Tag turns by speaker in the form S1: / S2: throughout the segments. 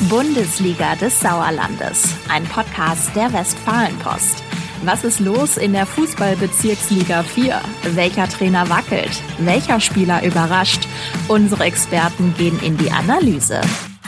S1: Bundesliga des Sauerlandes, ein Podcast der Westfalenpost. Was ist los in der Fußballbezirksliga 4? Welcher Trainer wackelt? Welcher Spieler überrascht? Unsere Experten gehen in die Analyse.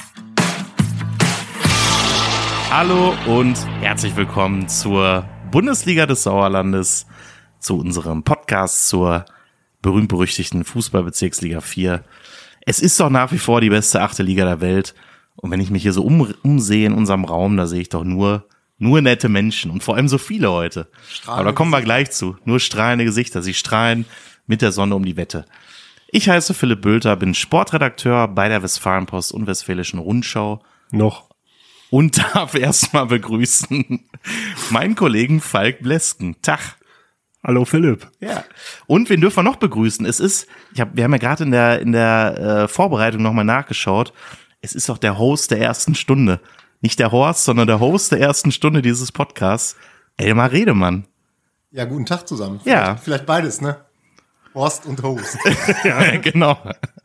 S2: Hallo und herzlich willkommen zur Bundesliga des Sauerlandes, zu unserem Podcast zur berühmt-berüchtigten Fußballbezirksliga 4. Es ist doch nach wie vor die beste 8. Liga der Welt. Und wenn ich mich hier so umsehe in unserem Raum, da sehe ich doch nur nette Menschen und vor allem so viele heute. Aber da kommen wir gleich zu. Nur strahlende Gesichter. Sie strahlen mit der Sonne um die Wette. Ich heiße Philipp Bülter, bin Sportredakteur bei der Westfalenpost und Westfälischen Rundschau.
S3: Noch.
S2: Und darf erstmal begrüßen meinen Kollegen Falk Blesken. Tag.
S3: Hallo Philipp.
S2: Ja. Und wen dürfen wir noch begrüßen? Wir haben ja gerade in der Vorbereitung nochmal nachgeschaut. Es ist doch der Host der ersten Stunde. Nicht der Horst, sondern der Host der ersten Stunde dieses Podcasts, Elmar Redemann.
S4: Ja, guten Tag zusammen.
S2: Ja.
S4: Vielleicht beides, ne? Horst und Host.
S2: Ja, genau.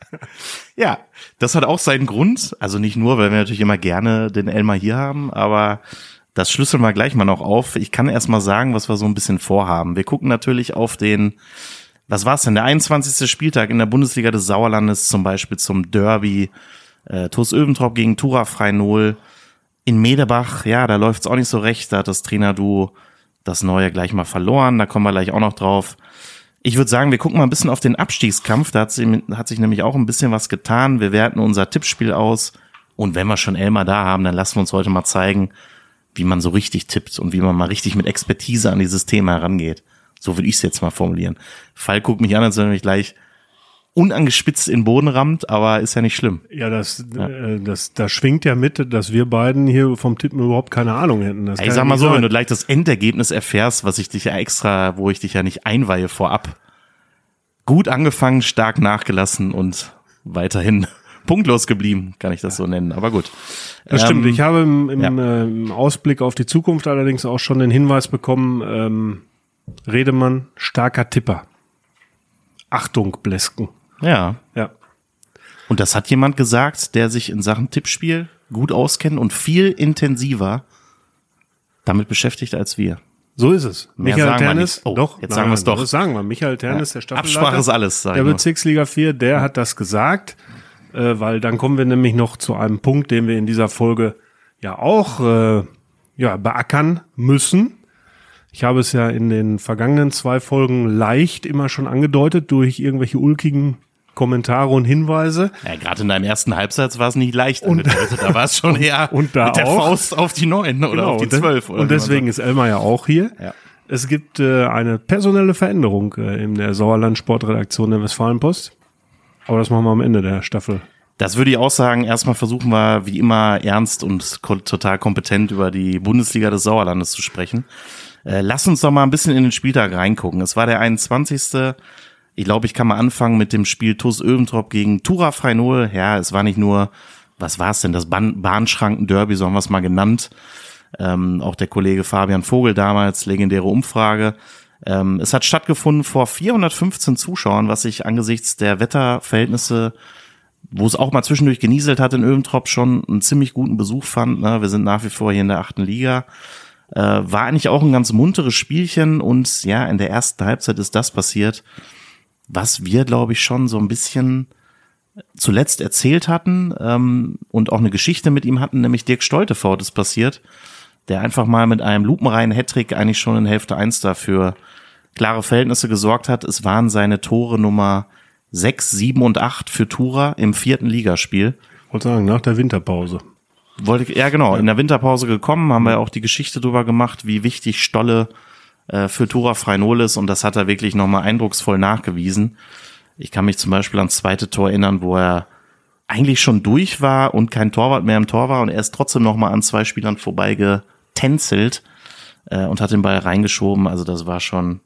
S2: Ja, das hat auch seinen Grund. Also nicht nur, weil wir natürlich immer gerne den Elmar hier haben, aber das schlüsseln wir gleich mal noch auf. Ich kann erst mal sagen, was wir so ein bisschen vorhaben. Wir gucken natürlich auf was war's denn, der 21. Spieltag in der Bundesliga des Sauerlandes, zum Beispiel zum Derby, TuS Öventrop gegen Tura Freinol. In Medebach, ja, da läuft's auch nicht so recht. Da hat das Trainerduo das Neue gleich mal verloren. Da kommen wir gleich auch noch drauf. Ich würde sagen, wir gucken mal ein bisschen auf den Abstiegskampf. Da hat sich nämlich auch ein bisschen was getan. Wir werten unser Tippspiel aus. Und wenn wir schon Elmar da haben, dann lassen wir uns heute mal zeigen, wie man so richtig tippt und wie man mal richtig mit Expertise an dieses Thema herangeht. So würde ich es jetzt mal formulieren. Falk guckt mich an, als wenn er mich gleich unangespitzt in den Boden rammt, aber ist ja nicht schlimm.
S3: Ja, das schwingt ja mit, dass wir beiden hier vom Tippen überhaupt keine Ahnung hätten.
S2: Ich sag mal so, wenn du gleich das Endergebnis erfährst, wo ich dich ja nicht einweihe vorab. Gut angefangen, stark nachgelassen und weiterhin punktlos geblieben, kann ich das so nennen, aber gut.
S3: Das stimmt, ich habe im Ausblick auf die Zukunft allerdings auch schon den Hinweis bekommen, Redemann, starker Tipper. Achtung, Blesken.
S2: Ja.
S3: Ja.
S2: Und das hat jemand gesagt, der sich in Sachen Tippspiel gut auskennt und viel intensiver damit beschäftigt als wir.
S3: So ist es. Michael Ternes,
S2: sagen wir es doch.
S3: Das sagen wir. Michael Ternes, der Staffelleiter.
S2: Absprache ist alles,
S3: der Bezirksliga 4, der hat das gesagt, weil dann kommen wir nämlich noch zu einem Punkt, den wir in dieser Folge ja auch beackern müssen. Ich habe es ja in den vergangenen 2 Folgen leicht immer schon angedeutet durch irgendwelche ulkigen Kommentare und Hinweise.
S2: Ja, gerade in deinem ersten Halbsatz war es nicht leicht angedeutet, da war es schon eher
S3: und da
S2: mit der Faust auf die 9 oder auf die 12.
S3: Und deswegen ist Elmar ja auch hier.
S2: Ja.
S3: Es gibt eine personelle Veränderung in der Sauerland-Sportredaktion der Westfalenpost. Aber das machen wir am Ende der Staffel.
S2: Das würde ich auch sagen. Erstmal versuchen wir, wie immer, ernst und total kompetent über die Bundesliga des Sauerlandes zu sprechen. Lass uns doch mal ein bisschen in den Spieltag reingucken. Es war der 21. Ich glaube, ich kann mal anfangen mit dem Spiel TuS Öventrop gegen Tura Freinol. Ja, es war nicht nur, was war es denn, das Bahnschranken-Derby, so haben wir es mal genannt. Auch der Kollege Fabian Vogel damals, legendäre Umfrage. Es hat stattgefunden vor 415 Zuschauern, was ich angesichts der Wetterverhältnisse, wo es auch mal zwischendurch genieselt hat in Öventrop, schon einen ziemlich guten Besuch fand. Ne? Wir sind nach wie vor hier in der 8. Liga. War eigentlich auch ein ganz munteres Spielchen und ja, in der ersten Halbzeit ist das passiert, was wir, glaube ich, schon so ein bisschen zuletzt erzählt hatten und auch eine Geschichte mit ihm hatten, nämlich Dirk Stoltefort ist passiert, der einfach mal mit einem lupenreinen Hattrick eigentlich schon in Hälfte 1 dafür klare Verhältnisse gesorgt hat. Es waren seine Tore Nummer 6, 7 und 8 für Tura im 4. Ligaspiel.
S3: Ich wollte sagen, nach der Winterpause.
S2: In der Winterpause gekommen, haben wir auch die Geschichte drüber gemacht, wie wichtig Stolle für Tura Freinol ist und das hat er wirklich nochmal eindrucksvoll nachgewiesen. Ich kann mich zum Beispiel ans zweite Tor erinnern, wo er eigentlich schon durch war und kein Torwart mehr im Tor war und er ist trotzdem nochmal an 2 Spielern vorbeigetänzelt und hat den Ball reingeschoben. Also das war schon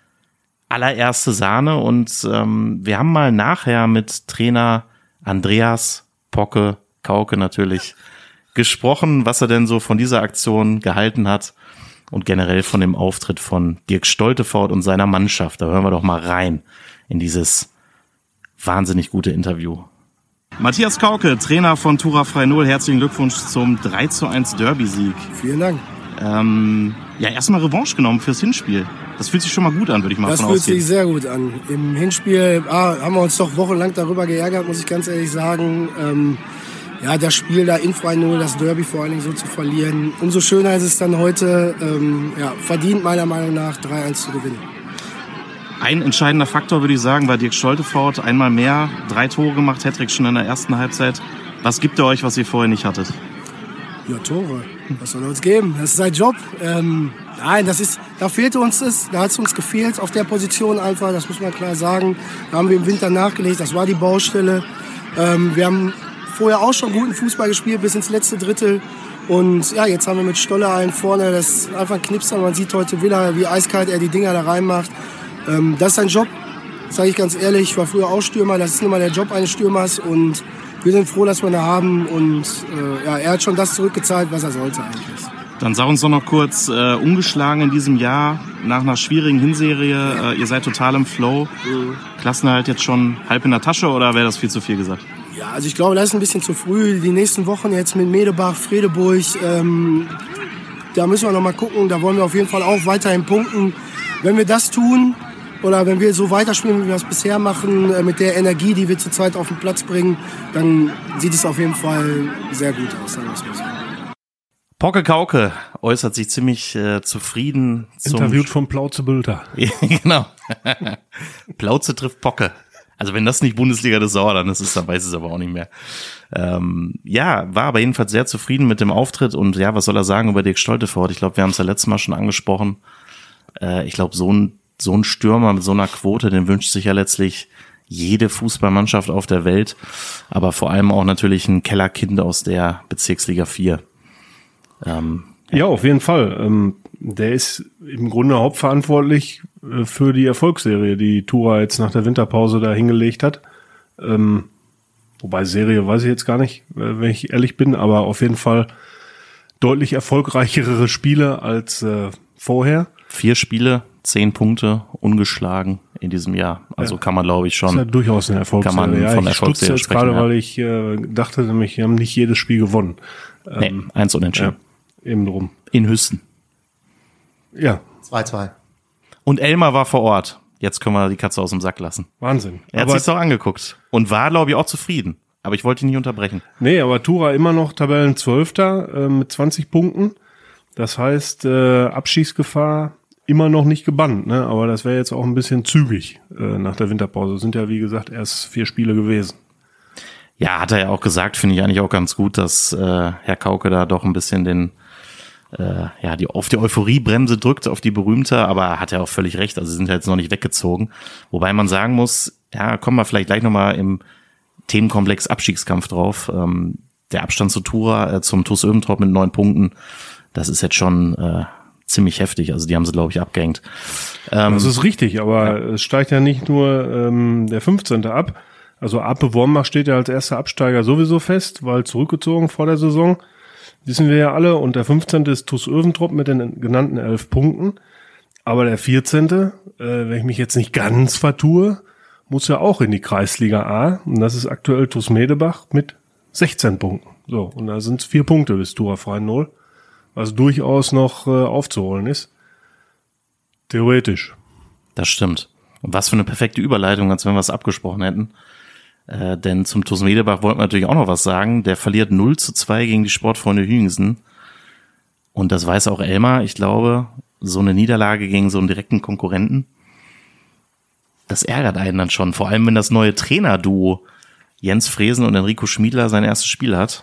S2: allererste Sahne und wir haben mal nachher mit Trainer Andreas Kauke natürlich gesprochen, was er denn so von dieser Aktion gehalten hat und generell von dem Auftritt von Dirk Stoltefort und seiner Mannschaft. Da hören wir doch mal rein in dieses wahnsinnig gute Interview. Matthias Kauke, Trainer von Tura Frei 0, herzlichen Glückwunsch zum 3:1 Derby-Sieg.
S5: Vielen Dank.
S2: Erstmal Revanche genommen fürs Hinspiel. Das fühlt sich schon mal gut an, würde ich mal von ausgehen.
S5: Das fühlt sich sehr gut an. Im Hinspiel haben wir uns doch wochenlang darüber geärgert, muss ich ganz ehrlich sagen. Das Spiel da in Frei 0, das Derby vor allen Dingen so zu verlieren. Umso schöner ist es dann heute, verdient meiner Meinung nach 3:1 zu gewinnen.
S2: Ein entscheidender Faktor, würde ich sagen, war Dirk Stoltefort. Einmal mehr, 3 Tore gemacht, Hattrick schon in der ersten Halbzeit. Was gibt er euch, was ihr vorher nicht hattet?
S5: Ja, Tore. Was soll er uns geben? Das ist sein Job. Da fehlte uns das. Da hat es uns gefehlt auf der Position einfach. Das muss man klar sagen. Da haben wir im Winter nachgelegt. Das war die Baustelle. Wir haben vorher auch schon guten Fußball gespielt bis ins letzte Drittel. Und ja, jetzt haben wir mit Stolle einen vorne. Das ist einfach ein Knipser. Man sieht heute wieder, wie eiskalt er die Dinger da reinmacht. Das ist sein Job. Sage ich ganz ehrlich. Ich war früher auch Stürmer. Das ist nun mal der Job eines Stürmers. Und wir sind froh, dass wir ihn da haben. Und er hat schon das zurückgezahlt, was er sollte eigentlich.
S2: Dann sag uns doch noch kurz, ungeschlagen in diesem Jahr, nach einer schwierigen Hinserie, ihr seid total im Flow. Klassenerhalt jetzt schon halb in der Tasche oder wäre das viel zu viel gesagt?
S5: Ja, also ich glaube, das ist ein bisschen zu früh. Die nächsten Wochen jetzt mit Medebach, Fredeburg, da müssen wir noch mal gucken. Da wollen wir auf jeden Fall auch weiterhin punkten. Wenn wir das tun oder wenn wir so weiterspielen, wie wir das bisher machen, mit der Energie, die wir zurzeit auf den Platz bringen, dann sieht es auf jeden Fall sehr gut aus. Sagen wir es mal so.
S2: Pocke Kauke äußert sich ziemlich zufrieden.
S3: Interviewt von Plauze Bülter.
S2: Genau. Plauze trifft Pocke. Also wenn das nicht Bundesliga des Sauerlandes ist, dann weiß es aber auch nicht mehr. War aber jedenfalls sehr zufrieden mit dem Auftritt und ja, was soll er sagen über Dirk Stoltefort? Ich glaube, wir haben es ja letztes Mal schon angesprochen. Ich glaube, so ein Stürmer mit so einer Quote, den wünscht sich ja letztlich jede Fußballmannschaft auf der Welt, aber vor allem auch natürlich ein Kellerkind aus der Bezirksliga 4.
S3: Ja, auf jeden Fall. Der ist im Grunde hauptverantwortlich für die Erfolgsserie, die Tura jetzt nach der Winterpause da hingelegt hat. Wobei Serie weiß ich jetzt gar nicht, wenn ich ehrlich bin, aber auf jeden Fall deutlich erfolgreichere Spiele als vorher.
S2: 4 Spiele, 10 Punkte, ungeschlagen in diesem Jahr. Also kann man, glaube ich, schon.
S3: Das ist ja durchaus eine Erfolgsserie.
S2: Kann man von Erfolgsserie
S3: jetzt sprechen. Gerade, weil ich dachte nämlich, wir haben nicht jedes Spiel gewonnen.
S2: 1 unentschieden.
S3: Ja, eben drum.
S2: In Hüsten.
S3: Ja.
S4: 2:2.
S2: Und Elmar war vor Ort. Jetzt können wir die Katze aus dem Sack lassen.
S3: Wahnsinn.
S2: Er hat sich's doch angeguckt und war, glaube ich, auch zufrieden. Aber ich wollte ihn nicht unterbrechen.
S3: Nee, aber Tura immer noch Tabellenzwölfter mit 20 Punkten. Das heißt, Abschießgefahr immer noch nicht gebannt, ne? Aber das wäre jetzt auch ein bisschen zügig nach der Winterpause. Sind ja, wie gesagt, erst 4 Spiele gewesen.
S2: Ja, hat er ja auch gesagt, finde ich eigentlich auch ganz gut, dass Herr Kauke da doch ein bisschen auf die Euphoriebremse drückt, auf die berühmte, aber hat er auch völlig recht, also sie sind ja jetzt noch nicht weggezogen. Wobei man sagen muss, ja, kommen wir vielleicht gleich nochmal im Themenkomplex Abstiegskampf drauf. Der Abstand zu Tura, zum TuS Öventrop mit 9 Punkten, das ist jetzt schon ziemlich heftig, also die haben sie, glaube ich, abgehängt.
S3: Das ist richtig, aber es steigt ja nicht nur der 15. ab. Also Ape Wormbach steht ja als erster Absteiger sowieso fest, weil zurückgezogen vor der Saison. Wissen wir ja alle. Und der 15. ist TuS Öventrop mit den genannten 11 Punkten. Aber der 14., wenn ich mich jetzt nicht ganz vertue, muss ja auch in die Kreisliga A. Und das ist aktuell TuS Medebach mit 16 Punkten. So, und da sind es 4 Punkte bis Tura Frei 0. Was durchaus noch aufzuholen ist. Theoretisch.
S2: Das stimmt. Und was für eine perfekte Überleitung, als wenn wir es abgesprochen hätten. Denn zum TuS Medebach wollten wir natürlich auch noch was sagen. Der verliert 0:2 gegen die Sportfreunde Hüingsen. Und das weiß auch Elmar. Ich glaube, so eine Niederlage gegen so einen direkten Konkurrenten, das ärgert einen dann schon. Vor allem, wenn das neue Trainerduo Jens Fresen und Enrico Schmiedler sein erstes Spiel hat.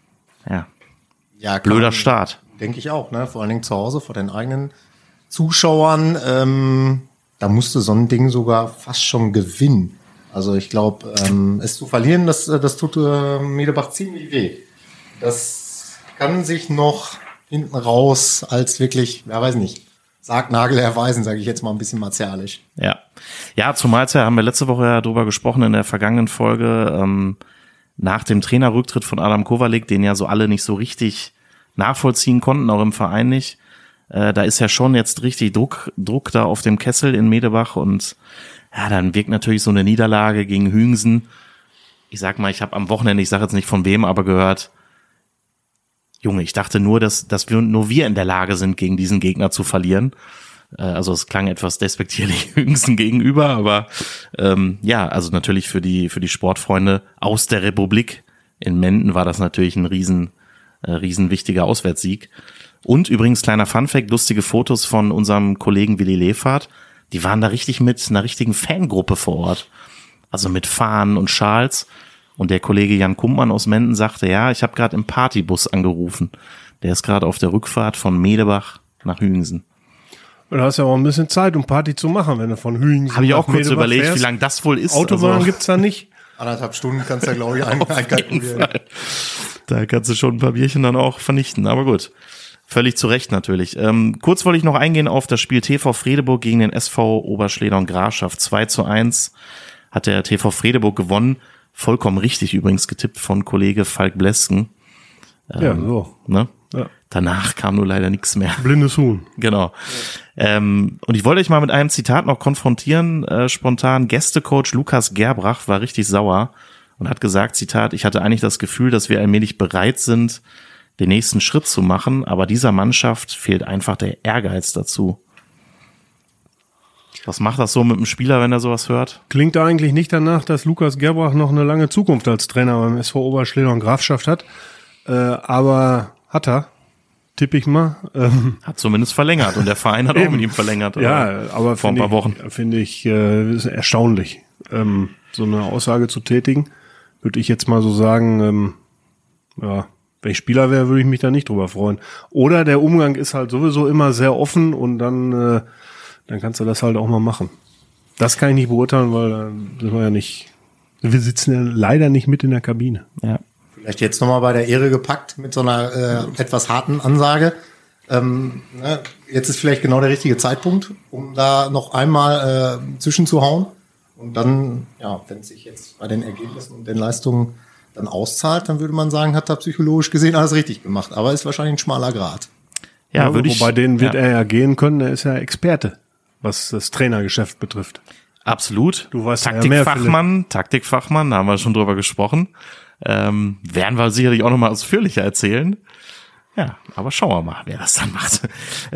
S2: Ja, blöder Start.
S4: Denke ich auch, ne? Vor allen Dingen zu Hause vor den eigenen Zuschauern. Da musste so ein Ding sogar fast schon gewinnen. Also ich glaube, es zu verlieren, das tut Medebach ziemlich weh. Das kann sich noch hinten raus als wirklich, ja weiß nicht, Sargnagel erweisen, sage ich jetzt mal ein bisschen martialisch.
S2: Ja, zumal haben wir letzte Woche ja drüber gesprochen in der vergangenen Folge, nach dem Trainerrücktritt von Adam Kowalik, den ja so alle nicht so richtig nachvollziehen konnten, auch im Verein nicht. Da ist ja schon jetzt richtig Druck da auf dem Kessel in Medebach und ja, dann wirkt natürlich so eine Niederlage gegen Hüingsen ich sag mal, ich habe am Wochenende, ich sage jetzt nicht von wem, aber gehört, Junge, ich dachte nur, dass wir in der Lage sind, gegen diesen Gegner zu verlieren. Also es klang etwas despektierlich Hüngsen gegenüber, aber also natürlich für die Sportfreunde aus der Republik in Menden war das natürlich ein riesen wichtiger Auswärtssieg. Und übrigens, kleiner Funfact, lustige Fotos von unserem Kollegen Willi Lefahrt, die waren da richtig mit einer richtigen Fangruppe vor Ort. Also mit Fahnen und Schals. Und der Kollege Jan Kumpmann aus Menden sagte, ja, ich habe gerade im Partybus angerufen. Der ist gerade auf der Rückfahrt von Medebach nach Hüingsen.
S3: Und da hast ja auch ein bisschen Zeit, um Party zu machen, wenn du von Hüingsen
S2: habe ich auch kurz
S3: Medebach
S2: überlegt,
S3: fährst.
S2: Wie lange das wohl ist.
S3: Autobahn
S2: also,
S3: gibt's da nicht.
S4: 1,5 Stunden kannst du ja, glaube ich, einkalkulieren.
S2: Da kannst du schon ein paar Bierchen dann auch vernichten. Aber gut, völlig zu Recht natürlich. Kurz wollte ich noch eingehen auf das Spiel TV Fredeburg gegen den SV Oberschledern-Grafschaft. 2:1 hat der TV Fredeburg gewonnen. Vollkommen richtig übrigens getippt von Kollege Falk Blesken.
S3: Ja, so.
S2: Ne?
S3: Ja.
S2: Danach kam nur leider nichts mehr.
S3: Blindes Huhn.
S2: Genau. Und ich wollte euch mal mit einem Zitat noch konfrontieren, spontan. Gästecoach Lukas Gerbrach war richtig sauer und hat gesagt, Zitat, ich hatte eigentlich das Gefühl, dass wir allmählich bereit sind, den nächsten Schritt zu machen, aber dieser Mannschaft fehlt einfach der Ehrgeiz dazu. Was macht das so mit dem Spieler, wenn er sowas hört?
S3: Klingt eigentlich nicht danach, dass Lukas Gerbrach noch eine lange Zukunft als Trainer beim SV Oberschledern-Grafschaft hat. Aber hat er, tippe ich mal.
S2: Hat zumindest verlängert und der Verein hat auch mit ihm verlängert.
S3: Ja, aber
S2: vor ein paar Wochen.
S3: Finde ich ist erstaunlich, so eine Aussage zu tätigen. Würde ich jetzt mal so sagen, ja, wenn ich Spieler wäre, würde ich mich da nicht drüber freuen. Oder der Umgang ist halt sowieso immer sehr offen und dann kannst du das halt auch mal machen. Das kann ich nicht beurteilen, weil wir sitzen ja leider nicht mit in der Kabine.
S2: Ja.
S4: Vielleicht jetzt nochmal bei der Ehre gepackt mit so einer etwas harten Ansage. Jetzt ist vielleicht genau der richtige Zeitpunkt, um da noch einmal zwischenzuhauen. Und dann, ja, wenn es sich jetzt bei den Ergebnissen und den Leistungen dann auszahlt, dann würde man sagen, hat er psychologisch gesehen alles richtig gemacht. Aber ist wahrscheinlich ein schmaler Grat.
S2: Ja, würde ich.
S3: Wobei denen wird er ja gehen können, er ist ja Experte, was das Trainergeschäft betrifft.
S2: Absolut.
S3: Du weißt
S2: Taktikfachmann, da haben wir schon drüber gesprochen. Werden wir sicherlich auch nochmal ausführlicher erzählen. Ja, aber schauen wir mal, wer das dann macht.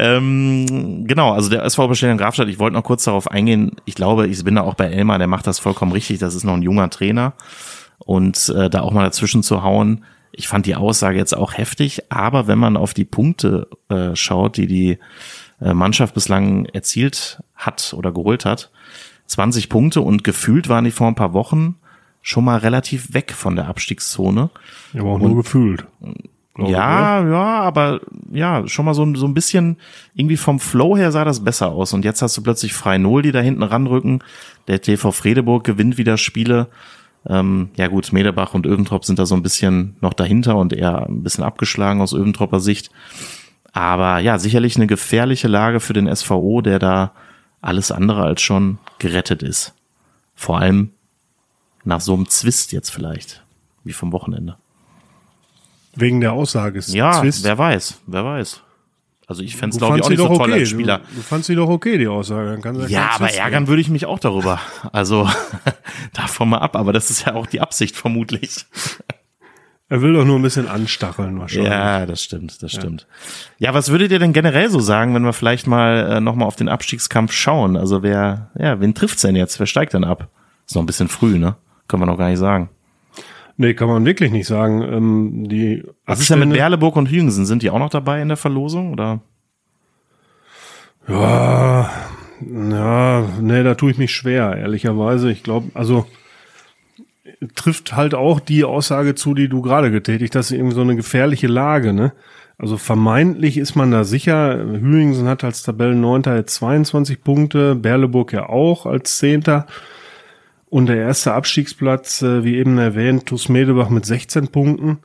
S2: Genau, also der SV Oberschledern-Grafstadt, ich wollte noch kurz darauf eingehen. Ich glaube, ich bin da auch bei Elmar, der macht das vollkommen richtig. Das ist noch ein junger Trainer. Und da auch mal dazwischen zu hauen, ich fand die Aussage jetzt auch heftig. Aber wenn man auf die Punkte schaut, die Mannschaft bislang erzielt hat oder geholt hat, 20 Punkte und gefühlt waren die vor ein paar Wochen schon mal relativ weg von der Abstiegszone.
S3: Ja, aber auch nur gefühlt.
S2: Ja, aber ja, schon mal so ein bisschen irgendwie vom Flow her sah das besser aus. Und jetzt hast du plötzlich Frei-Nol, die da hinten ranrücken. Der TV Fredeburg gewinnt wieder Spiele. Ja gut, Medebach und Öventrop sind da so ein bisschen noch dahinter und eher ein bisschen abgeschlagen aus Öventropper Sicht. Aber ja, sicherlich eine gefährliche Lage für den SVO, der da alles andere als schon gerettet ist. Vor allem nach so einem Zwist jetzt vielleicht, wie vom Wochenende.
S3: Wegen der Aussage ist
S2: ja,
S3: Zwist.
S2: wer weiß. Also ich fäänd's glaube ich auch nicht so toll als Spieler.
S3: Du fandst sie doch okay, die Aussage. Dann kann
S2: ja, aber ärgern würde ich mich auch darüber. Also davon mal ab, aber das ist ja auch die Absicht vermutlich.
S3: Er will doch nur ein bisschen anstacheln wahrscheinlich.
S2: Ja, das stimmt. Ja, was würdet ihr denn generell so sagen, wenn wir vielleicht mal nochmal auf den Abstiegskampf schauen? Also wen trifft's denn jetzt? Wer steigt denn ab? Ist noch ein bisschen früh, ne? Können wir noch gar nicht sagen.
S3: Nee, kann man wirklich nicht sagen.
S2: Was ist denn mit Berleburg und Hüingsen? Sind die auch noch dabei in der Verlosung, oder?
S3: Ja, nee, da tue ich mich schwer, ehrlicherweise. Ich glaube, also trifft halt auch die Aussage zu, die du gerade getätigt hast, irgendwie so eine gefährliche Lage, ne? Also vermeintlich ist man da sicher. Hüingsen hat als Tabellenneunter jetzt 22 Punkte, Berleburg ja auch als 10. Und der erste Abstiegsplatz, wie eben erwähnt, TuS Medebach mit 16 Punkten.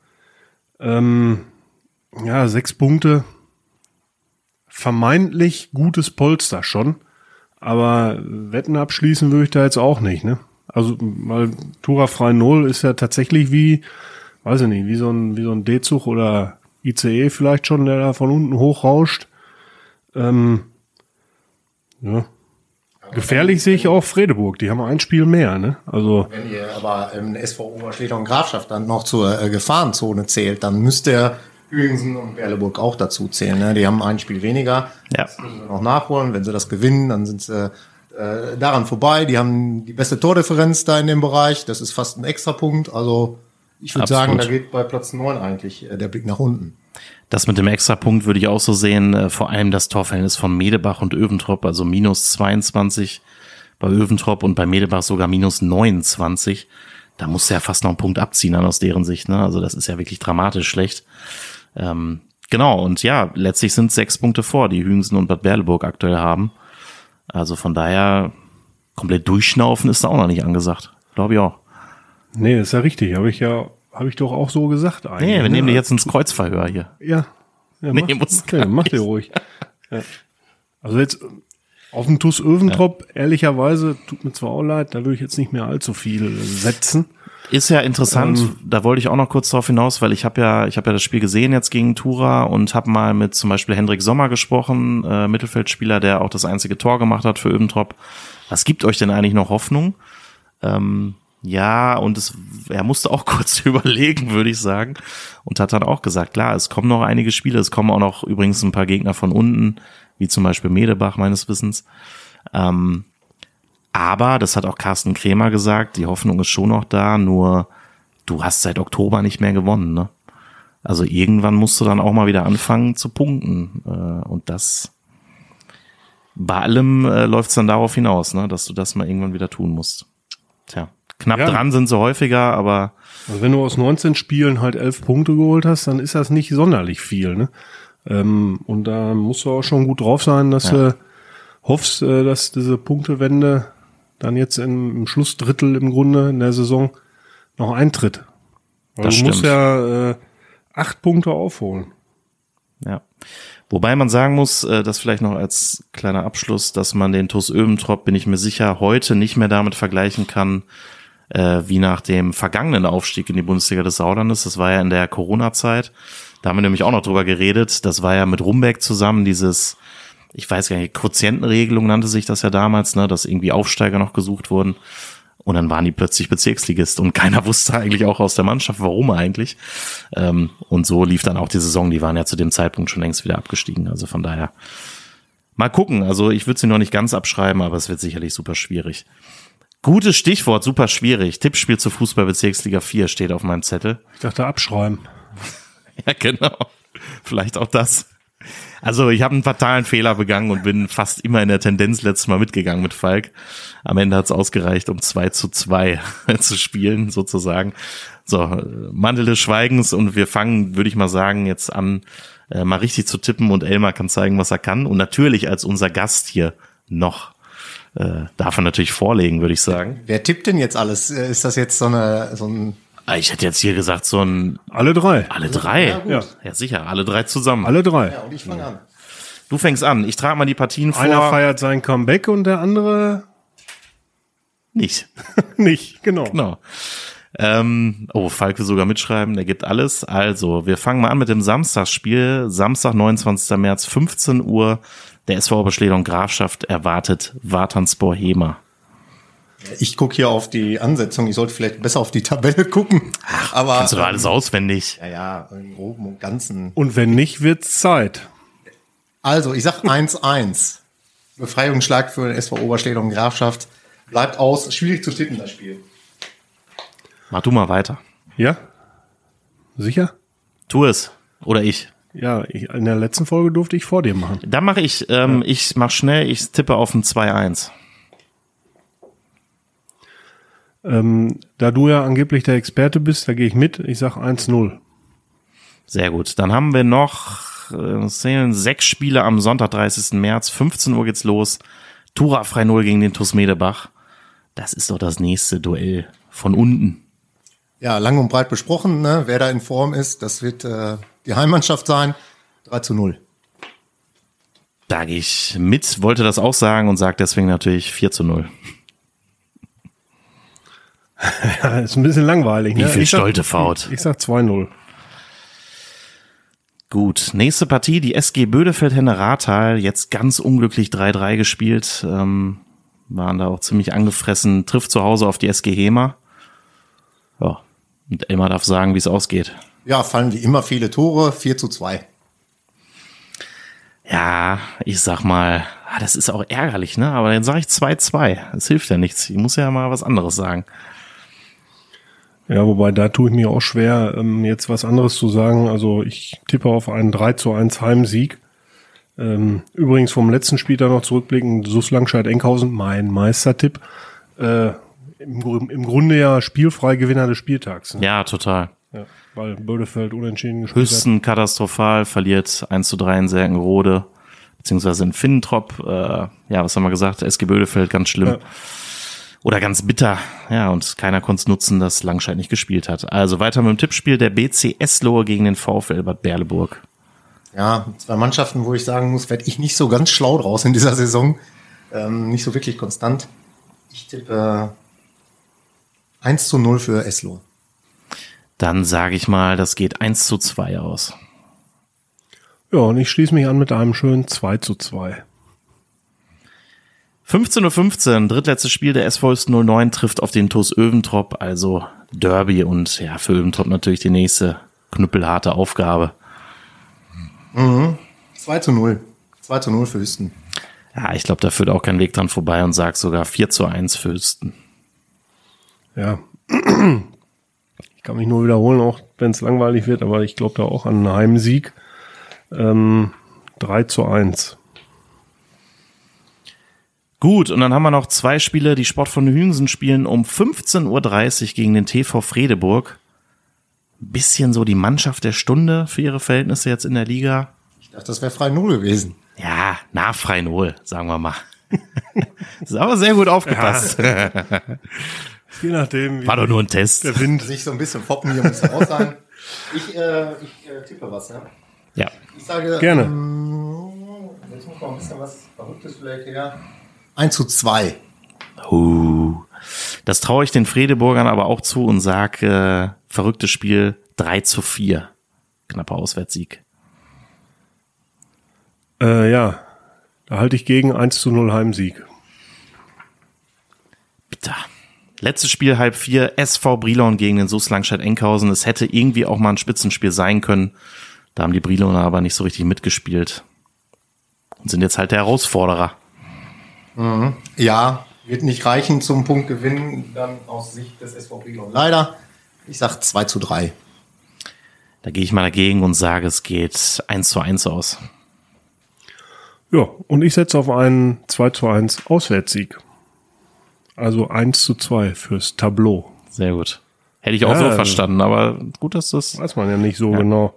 S3: 6 Punkte. Vermeintlich gutes Polster schon. Aber Wetten abschließen würde ich da jetzt auch nicht, ne? Also, weil Tura Frei-Nol ist ja tatsächlich wie so ein D-Zug oder ICE vielleicht schon, der da von unten hochrauscht. Ja. Gefährlich sehe ich auch Fredeburg. Die haben ein Spiel mehr, ne? Also
S4: Wenn ihr aber SV Oberschledorn Grafschaft dann noch zur Gefahrenzone zählt, dann müsst ihr Hüingsen und Berleburg auch dazu zählen. Ne? Die haben ein Spiel weniger.
S2: Ja.
S4: Das müssen sie noch nachholen. Wenn sie das gewinnen, dann sind sie daran vorbei. Die haben die beste Tordifferenz da in dem Bereich. Das ist fast ein Extrapunkt. Also ich würde sagen, da geht bei Platz 9 eigentlich der Blick nach unten.
S2: Das mit dem Extrapunkt würde ich auch so sehen, vor allem das Torverhältnis von Medebach und Öventrop, also minus 22 bei Öventrop und bei Medebach sogar minus 29. Da musst du ja fast noch einen Punkt abziehen aus deren Sicht, ne? Also das ist ja wirklich dramatisch schlecht. Genau, und ja, letztlich sind 6 Punkte vor, die Hüingsen und Bad Berleburg aktuell haben. Also von daher, komplett durchschnaufen ist da auch noch nicht angesagt. Glaube ich auch.
S3: nee, ist ja richtig. Habe ich doch auch so gesagt eigentlich.
S2: Nee, wir nehmen dir jetzt ins Kreuzverhör hier.
S3: Ja.
S2: Nee, muss gar
S3: mach dir ruhig. Ja. Also jetzt auf den TuS Öventrop, ehrlicherweise, tut mir zwar auch leid, da würde ich jetzt nicht mehr allzu viel setzen.
S2: Ist ja interessant, da wollte ich auch noch kurz drauf hinaus, weil ich habe ja das Spiel gesehen jetzt gegen Tura und habe mal mit zum Beispiel Hendrik Sommer gesprochen, Mittelfeldspieler, der auch das einzige Tor gemacht hat für Öventrop. Was gibt euch denn eigentlich noch Hoffnung? Ja, und er musste auch kurz überlegen, würde ich sagen, und hat dann auch gesagt, klar, es kommen noch einige Spiele, es kommen auch noch übrigens ein paar Gegner von unten, wie zum Beispiel Medebach meines Wissens. Aber, das hat auch Carsten Krämer gesagt, die Hoffnung ist schon noch da, nur du hast seit Oktober nicht mehr gewonnen, ne? Also irgendwann musst du dann auch mal wieder anfangen zu punkten. Und das, bei allem läuft es dann darauf hinaus, ne, dass du das mal irgendwann wieder tun musst. Tja, knapp dran sind sie häufiger, aber...
S3: Also wenn du aus 19 Spielen halt 11 Punkte geholt hast, dann ist das nicht sonderlich viel, ne? Und da musst du auch schon gut drauf sein, dass du hoffst, dass diese Punktewende dann jetzt im Schlussdrittel im Grunde in der Saison noch eintritt. Weil
S2: Das
S3: du musst
S2: stimmt.
S3: ja 8 Punkte aufholen.
S2: Ja. Wobei man sagen muss, das vielleicht noch als kleiner Abschluss, dass man den TuS Öventrop, bin ich mir sicher, heute nicht mehr damit vergleichen kann, wie nach dem vergangenen Aufstieg in die Bundesliga des Sauerlandes. Das war ja in der Corona-Zeit. Da haben wir nämlich auch noch drüber geredet. Das war ja mit Rumbeck zusammen dieses, ich weiß gar nicht, Quotientenregelung nannte sich das ja damals, ne, dass irgendwie Aufsteiger noch gesucht wurden. Und dann waren die plötzlich Bezirksligist und keiner wusste eigentlich auch aus der Mannschaft, warum eigentlich. Und so lief dann auch die Saison. Die waren ja zu dem Zeitpunkt schon längst wieder abgestiegen. Also von daher mal gucken. Also ich würde sie noch nicht ganz abschreiben, aber es wird sicherlich super schwierig. Gutes Stichwort, super schwierig. Tippspiel zu Fußball-Bezirksliga 4 steht auf meinem Zettel.
S3: Ich dachte abschreiben.
S2: Ja, genau. Vielleicht auch das. Also ich habe einen fatalen Fehler begangen und bin fast immer in der Tendenz letztes Mal mitgegangen mit Falk. Am Ende hat es ausgereicht, um 2:2 zu spielen, sozusagen. So, Mantel des Schweigens, und wir fangen, würde ich mal sagen, jetzt an, mal richtig zu tippen, und Elmar kann zeigen, was er kann. Und natürlich als unser Gast hier noch darf er natürlich vorlegen, würde ich sagen.
S4: Wer tippt denn jetzt alles? Ist das jetzt so ein...
S2: Ich hätte jetzt hier gesagt, so ein...
S3: Alle drei.
S2: Alle drei?
S4: Ja, gut.
S3: Ja.
S2: Ja, sicher, alle drei zusammen.
S3: Alle drei.
S4: Ja, und ich fange an.
S2: Du fängst an. Ich trage mal die Partien vor.
S3: Einer feiert sein Comeback und der andere
S2: Nicht.
S3: nicht. Genau.
S2: Genau. Falk will sogar mitschreiben, der gibt alles. Also, wir fangen mal an mit dem Samstagsspiel. Samstag, 29. März, 15 Uhr. Der SV Oberschledorn Grafschaft erwartet Wartanspor Hema.
S4: Ich gucke hier auf die Ansetzung. Ich sollte vielleicht besser auf die Tabelle gucken. Aber
S2: Kannst du doch alles auswendig.
S4: ja, im Groben und Ganzen.
S3: Und wenn nicht, wird's Zeit.
S4: Also, ich sag 1-1. Befreiungsschlag für den SV Oberschledorn Grafschaft. Bleibt aus. Schwierig zu tippen, das Spiel.
S2: Mach du mal weiter.
S3: Ja? Sicher?
S2: Tu es. Oder ich.
S3: Ja, in der letzten Folge durfte ich vor dir machen.
S2: Dann mache ich, ich mach schnell, ich tippe auf ein 2-1.
S3: Da du ja angeblich der Experte bist, da gehe ich mit. Ich sag 1-0.
S2: Sehr gut. Dann haben wir noch, es zählen 6 Spiele am Sonntag, 30. März. 15 Uhr geht's los. Tura frei 0 gegen den TuS Medebach. Das ist doch das nächste Duell von unten.
S4: Ja, lang und breit besprochen, ne? Wer da in Form ist. Das wird die Heimmannschaft sein. 3-0.
S2: Da gehe ich mit, wollte das auch sagen und sage deswegen natürlich 4-0.
S3: Ja, ist ein bisschen langweilig.
S2: Wie
S3: Ne?
S2: viel stolte Faut.
S3: Ich sag 2-0.
S2: Gut, nächste Partie, die SG Bödefeld-Henne Rathal, jetzt ganz unglücklich 3-3 gespielt. waren da auch ziemlich angefressen, trifft zu Hause auf die SG Hemer. Ja, und Elmar darf sagen, wie es ausgeht.
S4: Ja, fallen wie immer viele Tore, 4:2.
S2: Ja, ich sag mal, das ist auch ärgerlich, ne? Aber dann sage ich 2:2. Das hilft ja nichts. Ich muss ja mal was anderes sagen.
S3: Ja, wobei da tue ich mir auch schwer, jetzt was anderes zu sagen. Also ich tippe auf einen 3:1 Heimsieg. Übrigens vom letzten Spieltag noch zurückblicken, SuS Langscheid-Enkhausen, mein Meistertipp. Im Grunde ja spielfrei Gewinner des Spieltags. Ne?
S2: Ja, total.
S3: Ja, weil Bödefeld unentschieden gespielt
S2: Hüsten katastrophal, verliert 1:3 in Serkenrode, beziehungsweise in Finnentrop. Ja, was haben wir gesagt? SG Bödefeld, ganz schlimm.
S3: Ja.
S2: Oder ganz bitter. Ja, und keiner konnte es nutzen, dass Langscheid nicht gespielt hat. Also weiter mit dem Tippspiel, der BC Eslohe gegen den VfL Bad Berleburg.
S4: Ja, 2 Mannschaften, wo ich sagen muss, werde ich nicht so ganz schlau draus in dieser Saison. Nicht so wirklich konstant. Ich tippe 1:0 für Eslohe.
S2: Dann sage ich mal, das geht 1:2 aus.
S3: Ja, und ich schließe mich an mit einem schönen 2:2.
S2: 15:15 Uhr, drittletztes Spiel der SV Hüsten 09 trifft auf den TuS Öventrop, also Derby und ja, für Öventrop natürlich die nächste knüppelharte Aufgabe.
S4: 2:0. 2:0 für Hüsten.
S2: Ja, ich glaube, da führt auch kein Weg dran vorbei und sag sogar 4:1 für Hüsten.
S3: Ja, ich kann mich nur wiederholen, auch wenn es langweilig wird, aber ich glaube da auch an einen Heimsieg. 3:1.
S2: Gut, und dann haben wir noch 2 Spiele. Die Sportfreunde Hüngsen spielen um 15:30 Uhr gegen den TV Fredeburg. Bisschen so die Mannschaft der Stunde für ihre Verhältnisse jetzt in der Liga.
S4: Ich dachte, das wäre 3:0 gewesen.
S2: Ja, nach frei Null, sagen wir mal. Ist aber sehr gut aufgepasst.
S3: Je nachdem, wie
S2: War doch nur ein Test.
S3: der Wind.
S4: Sich so ein bisschen foppen hier muss raus sein. Ich tippe was, ja.
S2: Ja.
S4: Ich sage,
S3: Gerne.
S4: Jetzt muss noch ein bisschen was Verrücktes vielleicht her. 1:2.
S2: Das traue ich den Fredeburgern aber auch zu und sag, verrücktes Spiel 3:4. Knapper Auswärtssieg.
S3: Ja, da halte ich gegen 1:0 Heimsieg.
S2: Bitter. Letztes Spiel 3:30, SV Brilon gegen den SuS Langscheid-Enkhausen. Es hätte irgendwie auch mal ein Spitzenspiel sein können. Da haben die Briloner aber nicht so richtig mitgespielt. Und sind jetzt halt der Herausforderer.
S4: Ja, wird nicht reichen zum Punktgewinn, dann aus Sicht des SV Brilon. Leider. Ich sag 2:3.
S2: Da gehe ich mal dagegen und sage, es geht 1:1 aus.
S3: Ja, und ich setze auf einen 2:1 Auswärtssieg. Also 1:2 fürs Tableau.
S2: Sehr gut. Hätte ich auch so verstanden, aber gut, dass das...
S3: Weiß man ja nicht so genau.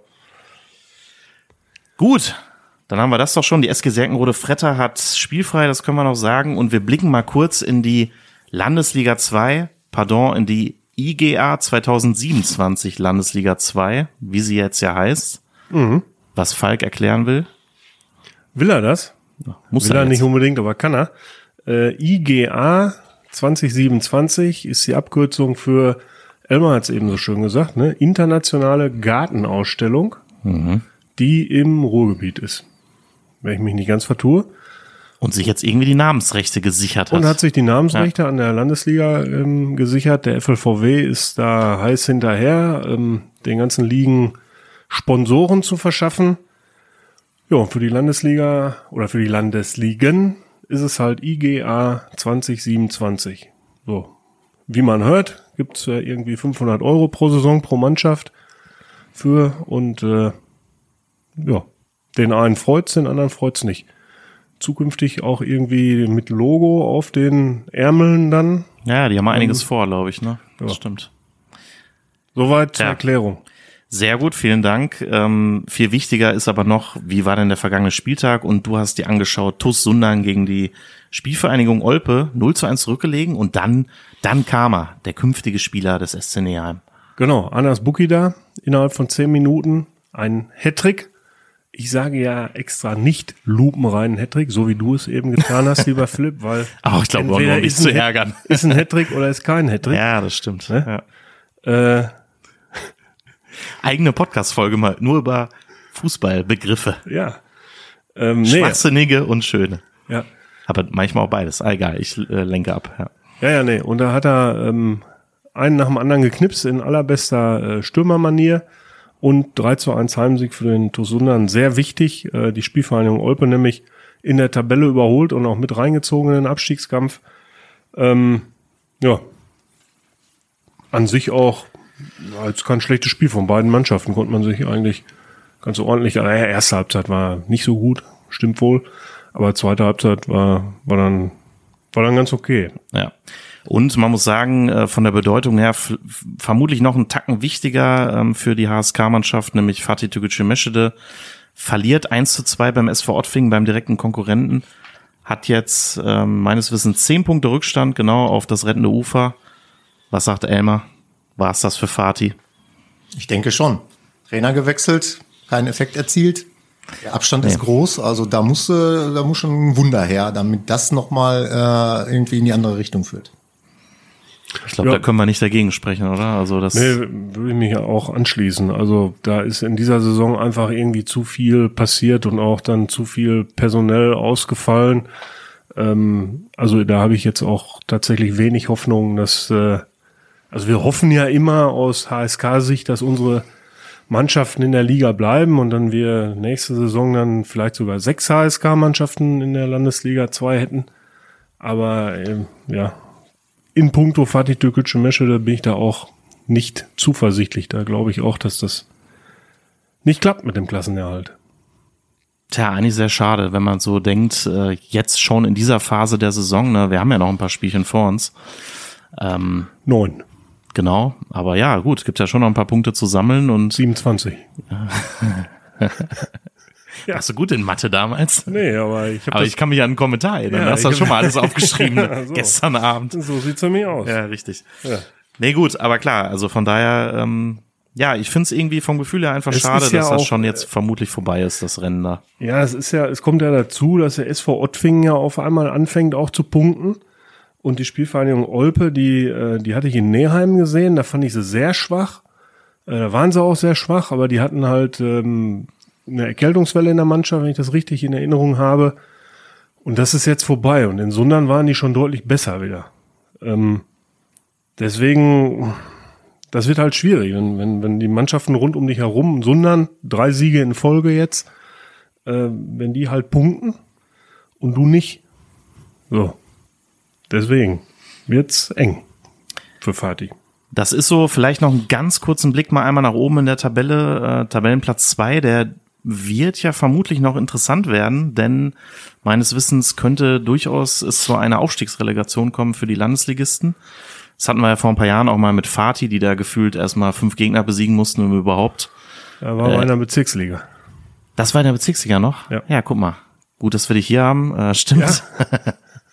S2: Gut, dann haben wir das doch schon. Die SG Serkenrode Fretter hat spielfrei, das können wir noch sagen. Und wir blicken mal kurz in die Landesliga 2, in die IGA 2027 Landesliga 2, wie sie jetzt ja heißt. Was Falk erklären will.
S3: Will er das?
S2: Muss
S3: Will er
S2: jetzt.
S3: nicht unbedingt, aber kann er. IGA 2027 ist die Abkürzung für, Elmar hat es eben so schön gesagt, ne? Internationale Gartenausstellung, die im Ruhrgebiet ist. Wenn ich mich nicht ganz vertue.
S2: Und sich jetzt irgendwie die Namensrechte gesichert hat.
S3: Und hat sich die Namensrechte an der Landesliga gesichert. Der FLVW ist da heiß hinterher, den ganzen Ligen Sponsoren zu verschaffen. Ja, und für die Landesliga oder für die Landesligen ist es halt IGA 2027. So, wie man hört, gibt's irgendwie 500 € pro Saison, pro Mannschaft für und ja, den einen freut's, den anderen freut's nicht. Zukünftig auch irgendwie mit Logo auf den Ärmeln dann.
S2: Ja, die haben einiges vor, glaube ich, ne? Das
S3: Ja.
S2: stimmt.
S3: Soweit zur
S2: Ja.
S3: Erklärung.
S2: Sehr gut, vielen Dank. Viel wichtiger ist aber noch, wie war denn der vergangene Spieltag? Und du hast dir angeschaut, TuS Sundern gegen die Spielvereinigung Olpe 0:1 zurückgelegen und dann kam er, der künftige Spieler des SC Neheim.
S3: Genau, Anas Bukida, innerhalb von 10 Minuten ein Hattrick. Ich sage ja extra nicht lupenreinen Hattrick, so wie du es eben getan hast, lieber Philipp, weil
S2: Aber ich glaube,
S3: entweder
S2: um dich
S3: ist
S2: zu
S3: ein
S2: ärgern.
S3: Ist ein Hattrick oder ist kein Hattrick.
S2: Ja, das stimmt.
S3: Ne?
S2: Ja. Eigene Podcast-Folge mal nur über Fußballbegriffe.
S3: Ja.
S2: Schwachsinnige und schöne.
S3: Ja.
S2: Aber manchmal auch beides. Egal, ich lenke ab.
S3: Ja, nee. Und da hat er einen nach dem anderen geknipst in allerbester Stürmermanier und 3:1 Heimsieg für den TuS Sundern. Sehr wichtig. Die Spielvereinigung Olpe nämlich in der Tabelle überholt und auch mit reingezogen in den Abstiegskampf. Ja, an sich auch als kein schlechtes Spiel von beiden Mannschaften, konnte man sich eigentlich ganz ordentlich, erste Halbzeit war nicht so gut, stimmt wohl, aber zweite Halbzeit war dann ganz okay.
S2: Ja. Und man muss sagen, von der Bedeutung her vermutlich noch einen Tacken wichtiger für die HSK-Mannschaft, nämlich Fatih Tegucigalpa Meschede verliert 1:2 beim SV Ottwingen, beim direkten Konkurrenten, hat jetzt meines Wissens 10 Punkte Rückstand, genau auf das rettende Ufer. Was sagt Elmar? War es das für Fatih?
S4: Ich denke schon. Trainer gewechselt, keinen Effekt erzielt. Der Abstand ist groß, also da muss schon ein Wunder her, damit das nochmal irgendwie in die andere Richtung führt.
S2: Ich glaube, da können wir nicht dagegen sprechen, oder? Also das
S3: würde ich mich auch anschließen. Also da ist in dieser Saison einfach irgendwie zu viel passiert und auch dann zu viel personell ausgefallen. Also da habe ich jetzt auch tatsächlich wenig Hoffnung, dass also wir hoffen ja immer aus HSK-Sicht, dass unsere Mannschaften in der Liga bleiben und dann wir nächste Saison dann vielleicht sogar 6 HSK-Mannschaften in der Landesliga 2 hätten. Aber in puncto Fatih Tegucigalpa Meschede bin ich da auch nicht zuversichtlich. Da glaube ich auch, dass das nicht klappt mit dem Klassenerhalt.
S2: Tja, eigentlich sehr schade, wenn man so denkt, jetzt schon in dieser Phase der Saison, ne, wir haben ja noch ein paar Spielchen vor uns.
S3: 9.
S2: Genau, aber ja, gut, gibt ja schon noch ein paar Punkte zu sammeln und
S3: 27.
S2: Warst du gut in Mathe damals?
S3: Nee, aber
S2: ich kann mich an einen Kommentar erinnern.
S3: Ja,
S2: hast du schon mal alles aufgeschrieben,
S3: Ja, so.
S2: Gestern Abend.
S3: So sieht's für mich aus.
S2: Ja, richtig.
S3: Ja.
S2: Nee, gut, aber klar, also von daher, ich finde es irgendwie vom Gefühl her einfach
S3: Es
S2: schade,
S3: ist ja
S2: dass das
S3: auch,
S2: schon jetzt vermutlich vorbei ist, das Rennen da.
S3: Ja, es kommt ja dazu, dass der SV Ottwingen ja auf einmal anfängt auch zu punkten. Und die Spielvereinigung Olpe, die hatte ich in Neheim gesehen, da fand ich sie sehr schwach. Da waren sie auch sehr schwach, aber die hatten halt eine Erkältungswelle in der Mannschaft, wenn ich das richtig in Erinnerung habe. Und das ist jetzt vorbei. Und in Sundern waren die schon deutlich besser wieder. Deswegen, das wird halt schwierig, wenn die Mannschaften rund um dich herum, Sundern, 3 Siege in Folge jetzt, wenn die halt punkten und du nicht. So. Deswegen wird's eng für Fatih.
S2: Das ist so, vielleicht noch einen ganz kurzen Blick mal einmal nach oben in der Tabelle, Tabellenplatz 2, der wird ja vermutlich noch interessant werden, denn meines Wissens könnte durchaus es zu einer Aufstiegsrelegation kommen für die Landesligisten. Das hatten wir ja vor ein paar Jahren auch mal mit Fatih, die da gefühlt erstmal 5 Gegner besiegen mussten, um überhaupt.
S3: Da war in der Bezirksliga.
S2: Das war in der Bezirksliga noch?
S3: Ja,
S2: guck mal. Gut, dass wir dich hier haben, stimmt.
S3: Ja.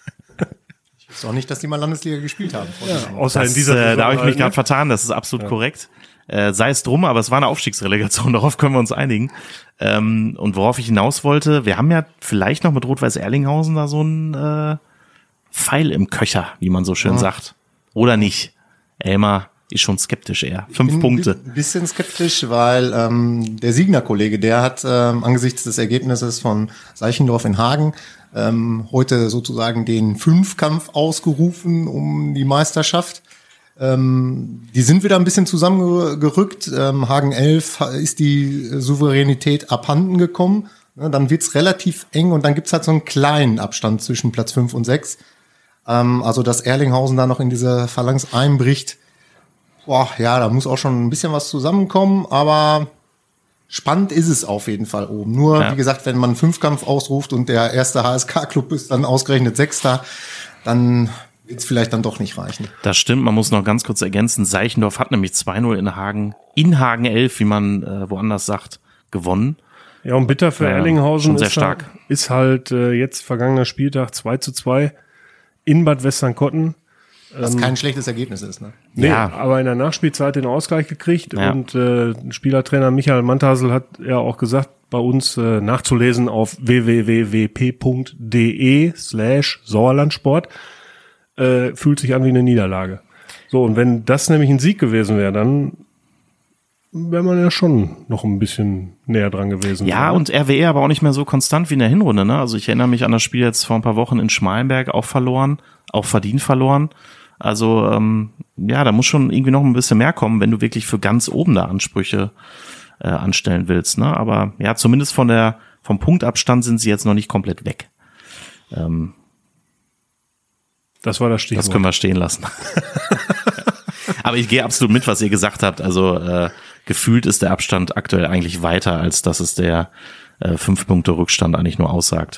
S4: Ich weiß auch nicht, dass die mal Landesliga gespielt haben.
S3: Außer in dieser Saison
S2: da habe ich mich
S3: halt,
S2: gerade vertan, das ist absolut korrekt. Sei es drum, aber es war eine Aufstiegsrelegation, darauf können wir uns einigen. Und worauf ich hinaus wollte, wir haben ja vielleicht noch mit Rot-Weiß Erlinghausen da so einen Pfeil im Köcher, wie man so schön sagt. Oder nicht? Elmar ist schon skeptisch eher. 5 Punkte.
S4: Ein bisschen skeptisch, weil der Siegner-Kollege, der hat angesichts des Ergebnisses von Seichendorf in Hagen heute sozusagen den 5-Kampf ausgerufen um die Meisterschaft. Die sind wieder ein bisschen zusammengerückt. Hagen 11 ist die Souveränität abhanden gekommen. Dann wird's relativ eng und dann gibt's halt so einen kleinen Abstand zwischen Platz 5 und 6. Also dass Erlinghausen da noch in diese Phalanx einbricht, da muss auch schon ein bisschen was zusammenkommen, aber spannend ist es auf jeden Fall oben. Nur, wie gesagt, wenn man einen 5-Kampf ausruft und der erste HSK-Club ist dann ausgerechnet 6., dann wird es vielleicht dann doch nicht reichen.
S2: Das stimmt, man muss noch ganz kurz ergänzen, Seichendorf hat nämlich 2-0 in Hagen 11, wie man woanders sagt, gewonnen.
S3: Ja, und bitter für Erlinghausen
S2: schon sehr stark.
S3: Ist halt jetzt vergangener Spieltag 2:2 in Bad Westernkotten.
S4: Was kein schlechtes Ergebnis ist, ne?
S3: Nee,
S2: Ja.
S3: aber in der Nachspielzeit den Ausgleich gekriegt
S2: Ja.
S3: und Spielertrainer Michael Mantasel hat ja auch gesagt, bei uns nachzulesen auf www.p.de/Sauerlandsport fühlt sich an wie eine Niederlage. So, und wenn das nämlich ein Sieg gewesen wäre, dann wäre man ja schon noch ein bisschen näher dran gewesen.
S2: Ja,
S3: oder?
S2: und RWE aber auch nicht mehr so konstant wie in der Hinrunde, ne? Also ich erinnere mich an das Spiel jetzt vor ein paar Wochen in Schmalenberg, auch verloren, auch verdient verloren. Also da muss schon irgendwie noch ein bisschen mehr kommen, wenn du wirklich für ganz oben da Ansprüche anstellen willst, ne? Aber ja, zumindest vom Punktabstand sind sie jetzt noch nicht komplett weg.
S3: Das war das Stichwort.
S2: Das können wir stehen lassen. Aber ich gehe absolut mit, was ihr gesagt habt. Also gefühlt ist der Abstand aktuell eigentlich weiter, als dass es der 5 Punkte Rückstand eigentlich nur aussagt.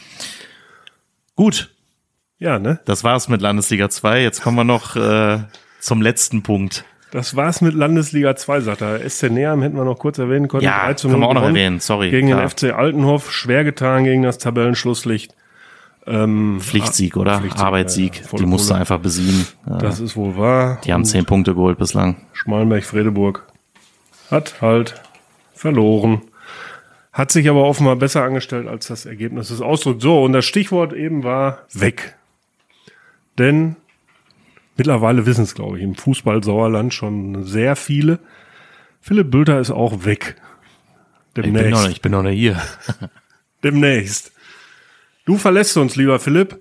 S2: Gut.
S3: Ja, ne?
S2: Das war's mit Landesliga 2. Jetzt kommen wir noch zum letzten Punkt.
S3: Das war's mit Landesliga 2, sagt er. SC Neheim hätten wir noch kurz erwähnen können.
S2: Ja, können wir auch noch erwähnen, sorry.
S3: Gegen
S2: klar.
S3: den FC Altenhof, schwer getan gegen das Tabellenschlusslicht.
S2: Pflichtsieg, oder?
S3: Pflichtsieg,
S2: Arbeitssieg.
S3: ja, volle
S2: Die musste
S3: Pulle.
S2: einfach besiegen.
S3: Das ist wohl wahr.
S2: Die haben
S3: Und
S2: 10 Punkte geholt bislang.
S3: Schmalenberg-Fredeburg hat halt verloren. Hat sich aber offenbar besser angestellt, als das Ergebnis es ausdrückt. So, und das Stichwort eben war weg. Denn mittlerweile wissen es, glaube ich, im Fußball-Sauerland schon sehr viele. Philipp Bülter ist auch weg. Demnächst.
S2: Ich bin noch nicht hier.
S3: Demnächst. Du verlässt uns, lieber Philipp,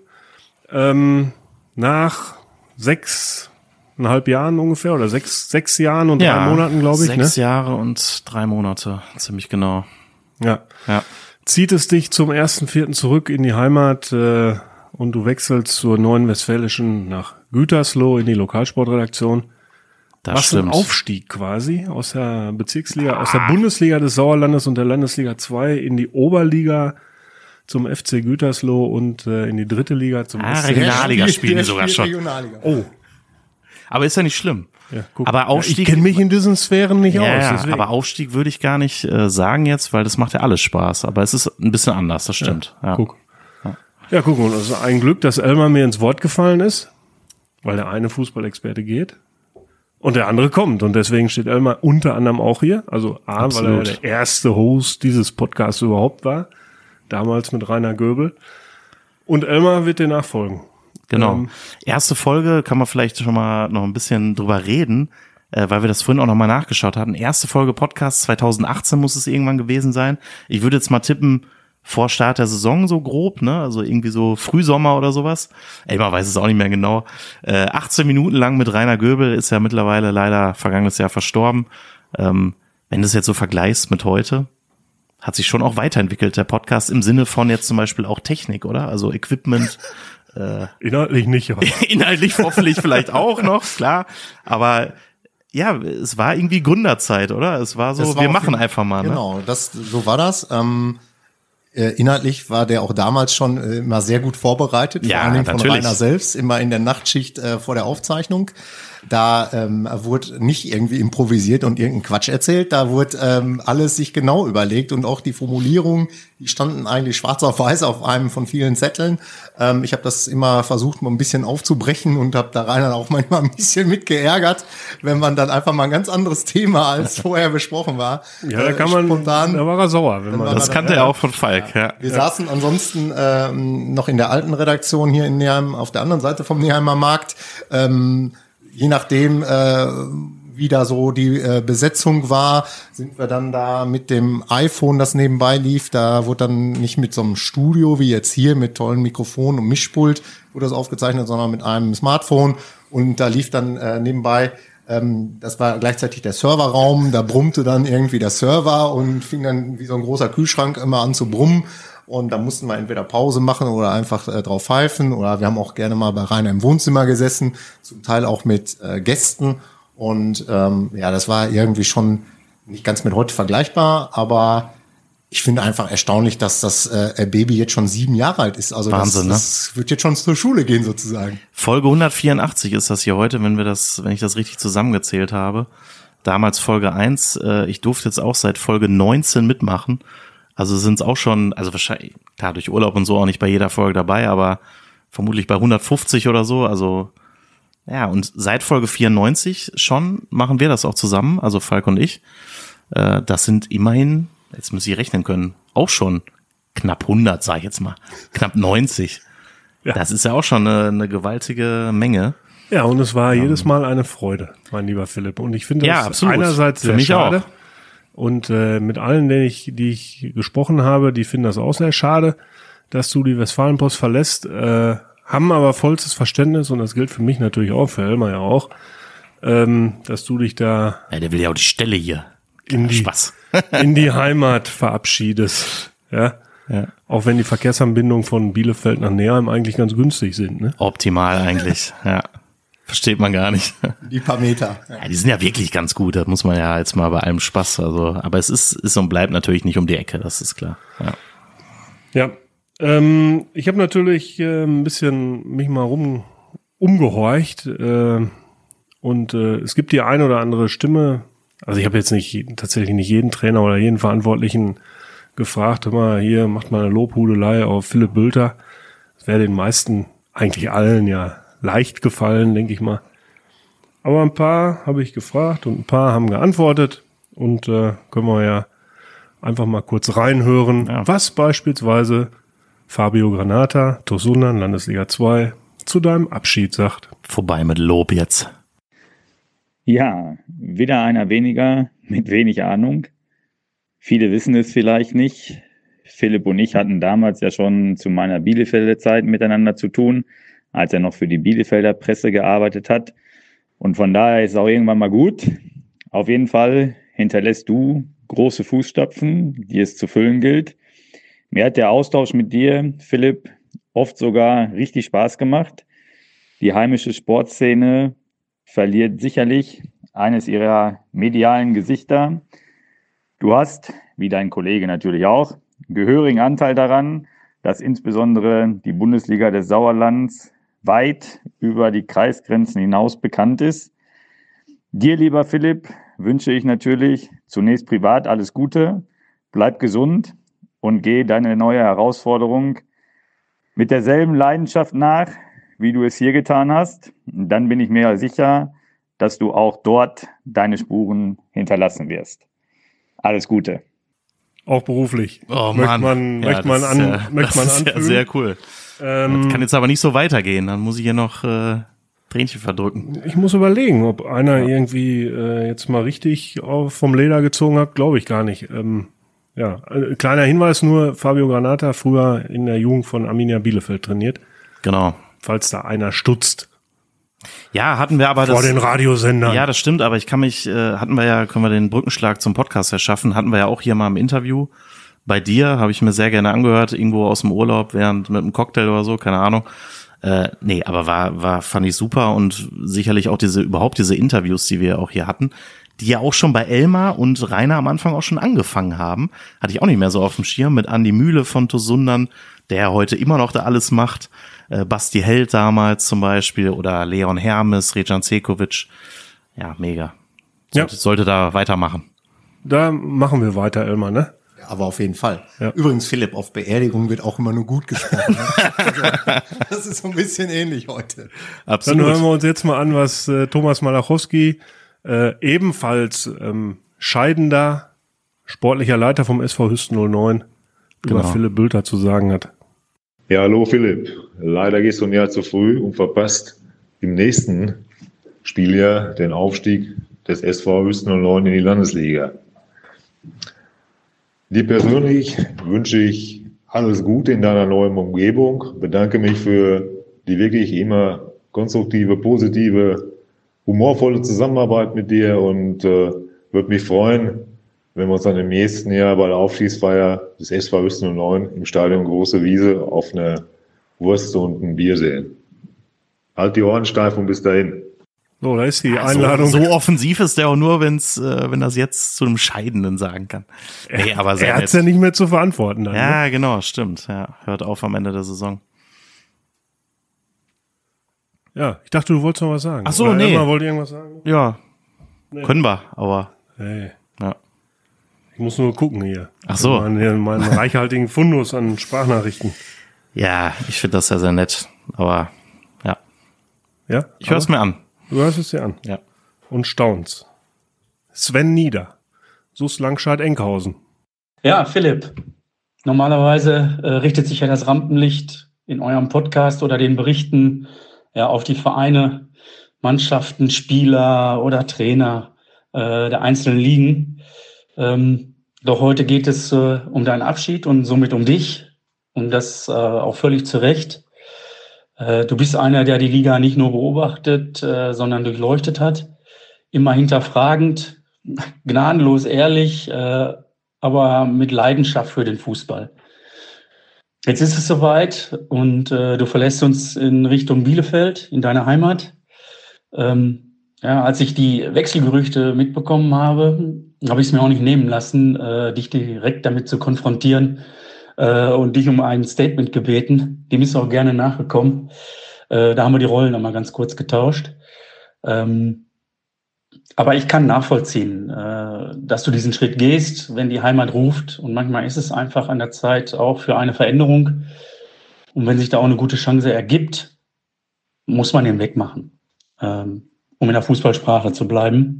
S3: nach 6,5 Jahren ungefähr oder sechs Jahren und 3 Monaten, glaube ich.
S2: 6 Jahre und 3 Monate, ziemlich genau.
S3: Ja.
S2: Ja.
S3: Zieht es dich zum 1.4. zurück in die Heimat und du wechselst zur Neuen Westfälischen nach Gütersloh in die Lokalsportredaktion.
S2: Das
S3: Was
S2: stimmt.
S3: ein Aufstieg quasi aus der Bezirksliga, aus der Bundesliga des Sauerlandes und der Landesliga 2 in die Oberliga zum FC Gütersloh und in die 3. Liga zum SC.
S2: Regionalliga spielen die sogar schon.
S4: Regionalliga.
S3: Oh,
S2: Aber ist ja nicht schlimm.
S3: ja, guck.
S2: Aber Aufstieg,
S3: ich kenne mich in diesen Sphären nicht aus.
S2: ja,
S3: Deswegen.
S2: aber Aufstieg würde ich gar nicht sagen jetzt, weil das macht ja alles Spaß. Aber es ist ein bisschen anders, das stimmt. Ja.
S3: Guck. Ja, guck mal, das ist ein Glück, dass Elmar mir ins Wort gefallen ist, weil der eine Fußballexperte geht und der andere kommt. Und deswegen steht Elmar unter anderem auch hier. Also A, weil er
S2: Absolut.
S3: der erste Host dieses Podcasts überhaupt war. Damals mit Rainer Göbel. Und Elmar wird dir nachfolgen.
S2: Genau. Erste Folge kann man vielleicht schon mal noch ein bisschen drüber reden, weil wir das vorhin auch noch mal nachgeschaut hatten. Erste Folge Podcast 2018 muss es irgendwann gewesen sein. Ich würde jetzt mal tippen, vor Start der Saison so grob, ne? Also irgendwie so Frühsommer oder sowas. Man weiß es auch nicht mehr genau. 18 Minuten lang mit Rainer Göbel, ist ja mittlerweile leider vergangenes Jahr verstorben. Wenn du es jetzt so vergleichst mit heute, hat sich schon auch weiterentwickelt, der Podcast, im Sinne von jetzt zum Beispiel auch Technik, oder? Also Equipment.
S3: Inhaltlich nicht, aber
S2: Inhaltlich hoffentlich vielleicht auch noch, klar. Aber ja, es war irgendwie Gründerzeit, oder? Es war so,
S4: Das war
S2: wir
S4: auf
S2: machen
S4: jeden-
S2: einfach mal. Ne?
S4: Genau, so war das. Inhaltlich war der auch damals schon immer sehr gut vorbereitet,
S2: Ja,
S4: vor allen Dingen von
S2: natürlich.
S4: Rainer selbst, immer in der Nachtschicht vor der Aufzeichnung. Da wurde nicht irgendwie improvisiert und irgendein Quatsch erzählt, da wurde alles sich genau überlegt und auch die Formulierungen, die standen eigentlich schwarz auf weiß auf einem von vielen Zetteln. Ich habe das immer versucht, mal ein bisschen aufzubrechen und habe da Rainer auch manchmal ein bisschen mitgeärgert, wenn man dann einfach mal ein ganz anderes Thema als vorher besprochen war.
S3: ja, da kann man,
S4: spontan.
S3: da war er sauer. Wenn man
S2: Das kannte er auch von Falk, ja.
S4: Wir saßen ansonsten noch in der alten Redaktion hier in Neheim, auf der anderen Seite vom Neheimer Markt. Je nachdem, wie da so die Besetzung war, sind wir dann da mit dem iPhone, das nebenbei lief, da wurde dann nicht mit so einem Studio wie jetzt hier mit tollen Mikrofonen und Mischpult wurde das aufgezeichnet, sondern mit einem Smartphone und da lief dann nebenbei, das war gleichzeitig der Serverraum, da brummte dann irgendwie der Server und fing dann wie so ein großer Kühlschrank immer an zu brummen. Und da mussten wir entweder Pause machen oder einfach drauf pfeifen. Oder wir haben auch gerne mal bei Rainer im Wohnzimmer gesessen, zum Teil auch mit Gästen. Und das war irgendwie schon nicht ganz mit heute vergleichbar. Aber ich finde einfach erstaunlich, dass das Baby jetzt schon 7 Jahre alt ist. Also
S2: Wahnsinn,
S4: das wird jetzt schon zur Schule gehen sozusagen.
S2: Folge 184 ist das hier heute, wenn ich das richtig zusammengezählt habe. Damals Folge 1. Ich durfte jetzt auch seit Folge 19 mitmachen. Also sind es auch schon, also wahrscheinlich, klar, durch Urlaub und so auch nicht bei jeder Folge dabei, aber vermutlich bei 150 oder so. Also ja, und seit Folge 94 schon machen wir das auch zusammen, also Falk und ich. Das sind immerhin, jetzt muss ich rechnen können, auch schon knapp 100, sag ich jetzt mal, knapp 90.
S3: Ja.
S2: Das ist ja auch schon eine gewaltige Menge.
S3: Ja, und es war jedes Mal eine Freude, mein lieber Philipp. Und ich finde das
S2: absolut.
S3: einerseits
S2: Für
S3: sehr
S2: mich
S3: schade.
S2: auch.
S3: Und mit allen, die ich gesprochen habe, die finden das auch sehr schade, dass du die Westfalenpost verlässt, haben aber vollstes Verständnis, und das gilt für mich natürlich auch, für Elmar ja auch, dass du dich da
S2: Ja, der will ja auch die Stelle hier. Spaß.
S3: in die Heimat verabschiedest. Ja?
S2: Ja.
S3: Auch wenn die Verkehrsanbindungen von Bielefeld nach Neheim eigentlich ganz günstig sind. Ne?
S2: Optimal eigentlich, ja. Versteht man gar nicht.
S4: Die paar Meter.
S2: Ja, die sind ja wirklich ganz gut, das muss man ja jetzt mal bei allem Spaß, also, aber es ist und bleibt natürlich nicht um die Ecke, das ist klar. Ja.
S3: Ich habe natürlich ein bisschen mich mal umgehorcht und es gibt die ein oder andere Stimme, also ich habe jetzt tatsächlich nicht jeden Trainer oder jeden Verantwortlichen gefragt, immer hier macht mal eine Lobhudelei auf Philipp Bülter. Das wäre den meisten, eigentlich allen ja leicht gefallen, denke ich mal. Aber ein paar habe ich gefragt und ein paar haben geantwortet, und können wir ja einfach mal kurz reinhören, was beispielsweise Fabio Granata, TuS Sundern, Landesliga 2, zu deinem Abschied sagt.
S2: Vorbei mit Lob jetzt.
S6: Ja, wieder einer weniger mit wenig Ahnung. Viele wissen es vielleicht nicht. Philipp und ich hatten damals ja schon zu meiner Bielefelder Zeit miteinander zu tun, als er noch für die Bielefelder Presse gearbeitet hat. Und von daher ist es auch irgendwann mal gut. Auf jeden Fall hinterlässt du große Fußstapfen, die es zu füllen gilt. Mir hat der Austausch mit dir, Philipp, oft sogar richtig Spaß gemacht. Die heimische Sportszene verliert sicherlich eines ihrer medialen Gesichter. Du hast, wie dein Kollege natürlich auch, gehörigen Anteil daran, dass insbesondere die Bundesliga des Sauerlands weit über die Kreisgrenzen hinaus bekannt ist. Dir, lieber Philipp, wünsche ich natürlich zunächst privat alles Gute, bleib gesund und geh deine neue Herausforderung mit derselben Leidenschaft nach, wie du es hier getan hast. Dann bin ich mir sicher, dass du auch dort deine Spuren hinterlassen wirst. Alles Gute.
S3: Auch beruflich.
S2: Oh Mann.
S3: Möchte man anfügen.
S2: Ja, sehr cool. Das kann jetzt aber nicht so weitergehen, dann muss ich hier noch Tränchen verdrücken.
S3: Ich muss überlegen, ob einer irgendwie jetzt mal richtig vom Leder gezogen hat, glaube ich gar nicht. Kleiner Hinweis nur, Fabio Granata, früher in der Jugend von Arminia Bielefeld trainiert.
S2: Genau.
S3: Falls da einer stutzt.
S2: Ja, hatten wir aber
S3: vor den Radiosendern.
S2: Ja, das stimmt, aber können wir den Brückenschlag zum Podcast erschaffen, hatten wir ja auch hier mal im Interview. Bei dir habe ich mir sehr gerne angehört, irgendwo aus dem Urlaub, mit einem Cocktail oder so, keine Ahnung. Aber fand ich super, und sicherlich auch diese Interviews, die wir auch hier hatten, die ja auch schon bei Elmar und Rainer am Anfang auch schon angefangen haben. Hatte ich auch nicht mehr so auf dem Schirm, mit Andi Mühle von TuS Sundern, der heute immer noch da alles macht. Basti Held damals zum Beispiel, oder Leon Hermes, Rejan Cekovic. Ja, mega. Sollte da weitermachen.
S3: Da machen wir weiter, Elmar, ne?
S4: Ja, aber auf jeden Fall.
S3: Ja.
S4: Übrigens, Philipp, auf Beerdigung wird auch immer nur gut gesprochen. Ne? Also, das ist so ein bisschen ähnlich heute.
S2: Absolut.
S3: Dann hören wir uns jetzt mal an, was Thomas Malachowski, ebenfalls scheidender sportlicher Leiter vom SV Hüsten 09, über Philipp Bülter zu sagen hat.
S7: Ja, hallo Philipp. Leider gehst du ein Jahr zu früh und verpasst im nächsten Spieljahr den Aufstieg des SV Hüsten 09 in die Landesliga. Dir persönlich wünsche ich alles Gute in deiner neuen Umgebung. Bedanke mich für die wirklich immer konstruktive, positive, humorvolle Zusammenarbeit mit dir und würde mich freuen, wenn wir uns dann im nächsten Jahr bei der Aufstiegsfeier des SV Hüsten 09 im Stadion Große Wiese auf eine Wurst und ein Bier sehen. Halt die Ohren steif und bis dahin.
S3: So, da ist die Einladung.
S2: So offensiv ist der auch nur, wenn das jetzt zu einem Scheidenden sagen kann. Nee, aber
S3: er hat es ja nicht mehr zu verantworten dann.
S2: Ja, genau, stimmt. Ja, hört auf am Ende der Saison.
S3: Ja, ich dachte, du wolltest noch was sagen.
S2: Ach so, nee.
S3: Wollte irgendwas sagen?
S2: Ja, können wir, aber.
S3: Hey.
S2: Ja.
S3: Ich muss nur gucken hier.
S2: Ach so.
S3: Meinen reichhaltigen Fundus an Sprachnachrichten.
S2: Ja, ich finde das ja sehr nett, aber ja.
S3: Ja?
S2: Ich höre es mir an.
S3: Du hörst es dir an.
S2: Ja.
S3: Und staunst. Sven Nieder. Sus Langscheid-Enkhausen.
S8: Ja, Philipp. Normalerweise richtet sich ja das Rampenlicht in eurem Podcast oder den Berichten ja auf die Vereine Mannschaften, Spieler oder Trainer der einzelnen Ligen. Doch heute geht es um deinen Abschied und somit um dich. Und das auch völlig zu Recht. Du bist einer, der die Liga nicht nur beobachtet, sondern durchleuchtet hat. Immer hinterfragend, gnadenlos ehrlich, aber mit Leidenschaft für den Fußball. Jetzt ist es soweit und du verlässt uns in Richtung Bielefeld, in deine Heimat. Als ich die Wechselgerüchte mitbekommen habe, habe ich es mir auch nicht nehmen lassen, dich direkt damit zu konfrontieren und dich um ein Statement gebeten. Dem ist auch gerne nachgekommen. Da haben wir die Rollen einmal ganz kurz getauscht. Aber ich kann nachvollziehen, dass du diesen Schritt gehst, wenn die Heimat ruft. Und manchmal ist es einfach an der Zeit auch für eine Veränderung. Und wenn sich da auch eine gute Chance ergibt, muss man den Weg machen, um in der Fußballsprache zu bleiben.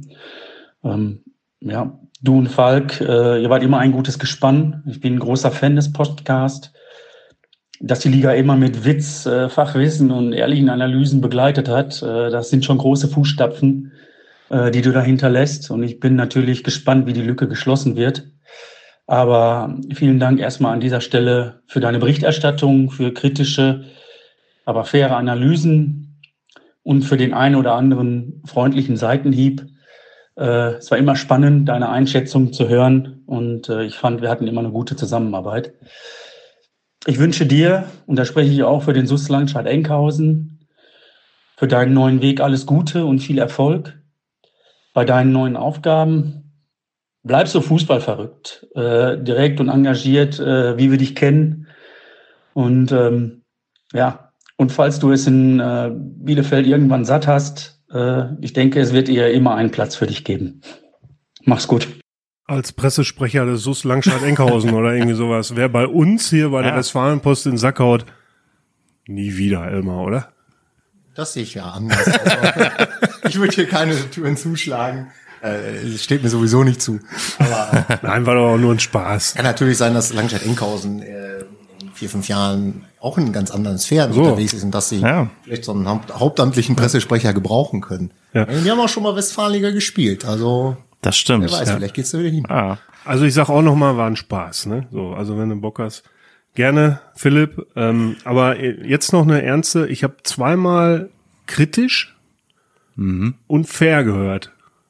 S8: Du und Falk, ihr wart immer ein gutes Gespann. Ich bin ein großer Fan des Podcasts, dass die Liga immer mit Witz, Fachwissen und ehrlichen Analysen begleitet hat. Das sind schon große Fußstapfen, die du da hinterlässt. Und ich bin natürlich gespannt, wie die Lücke geschlossen wird. Aber vielen Dank erstmal an dieser Stelle für deine Berichterstattung, für kritische, aber faire Analysen und für den einen oder anderen freundlichen Seitenhieb. Es war immer spannend, deine Einschätzung zu hören. Und ich fand, wir hatten immer eine gute Zusammenarbeit. Ich wünsche dir, und da spreche ich auch für den SuS Langscheid-Enkhausen, für deinen neuen Weg alles Gute und viel Erfolg bei deinen neuen Aufgaben. Bleib so fußballverrückt, direkt und engagiert, wie wir dich kennen. Und und falls du es in Bielefeld irgendwann satt hast, ich denke, es wird eher immer einen Platz für dich geben. Mach's gut.
S3: Als Pressesprecher des SuS Langscheid-Enkhausen oder irgendwie sowas. Wer bei uns hier bei der Westfalenpost in Sack haut, nie wieder, Elmar, oder?
S4: Das sehe ich ja anders. Also, ich würde hier keine Türen zuschlagen. Es steht mir sowieso nicht zu. Aber
S3: nein, war doch auch nur ein Spaß.
S4: Kann natürlich sein, dass Langscheid-Enkhausen in 4-5 Jahren auch in ganz anderen Sphären unterwegs ist und dass sie vielleicht so einen hauptamtlichen Pressesprecher gebrauchen können. Ja. Wir haben auch schon mal Westfalenliga gespielt, also
S2: das stimmt.
S4: Wer weiß, vielleicht geht's da wieder hin.
S3: Ah. Also ich sag auch noch mal, war ein Spaß, ne? So, also wenn du Bock hast, gerne, Philipp. Aber jetzt noch eine ernste. Ich habe zweimal kritisch und fair gehört.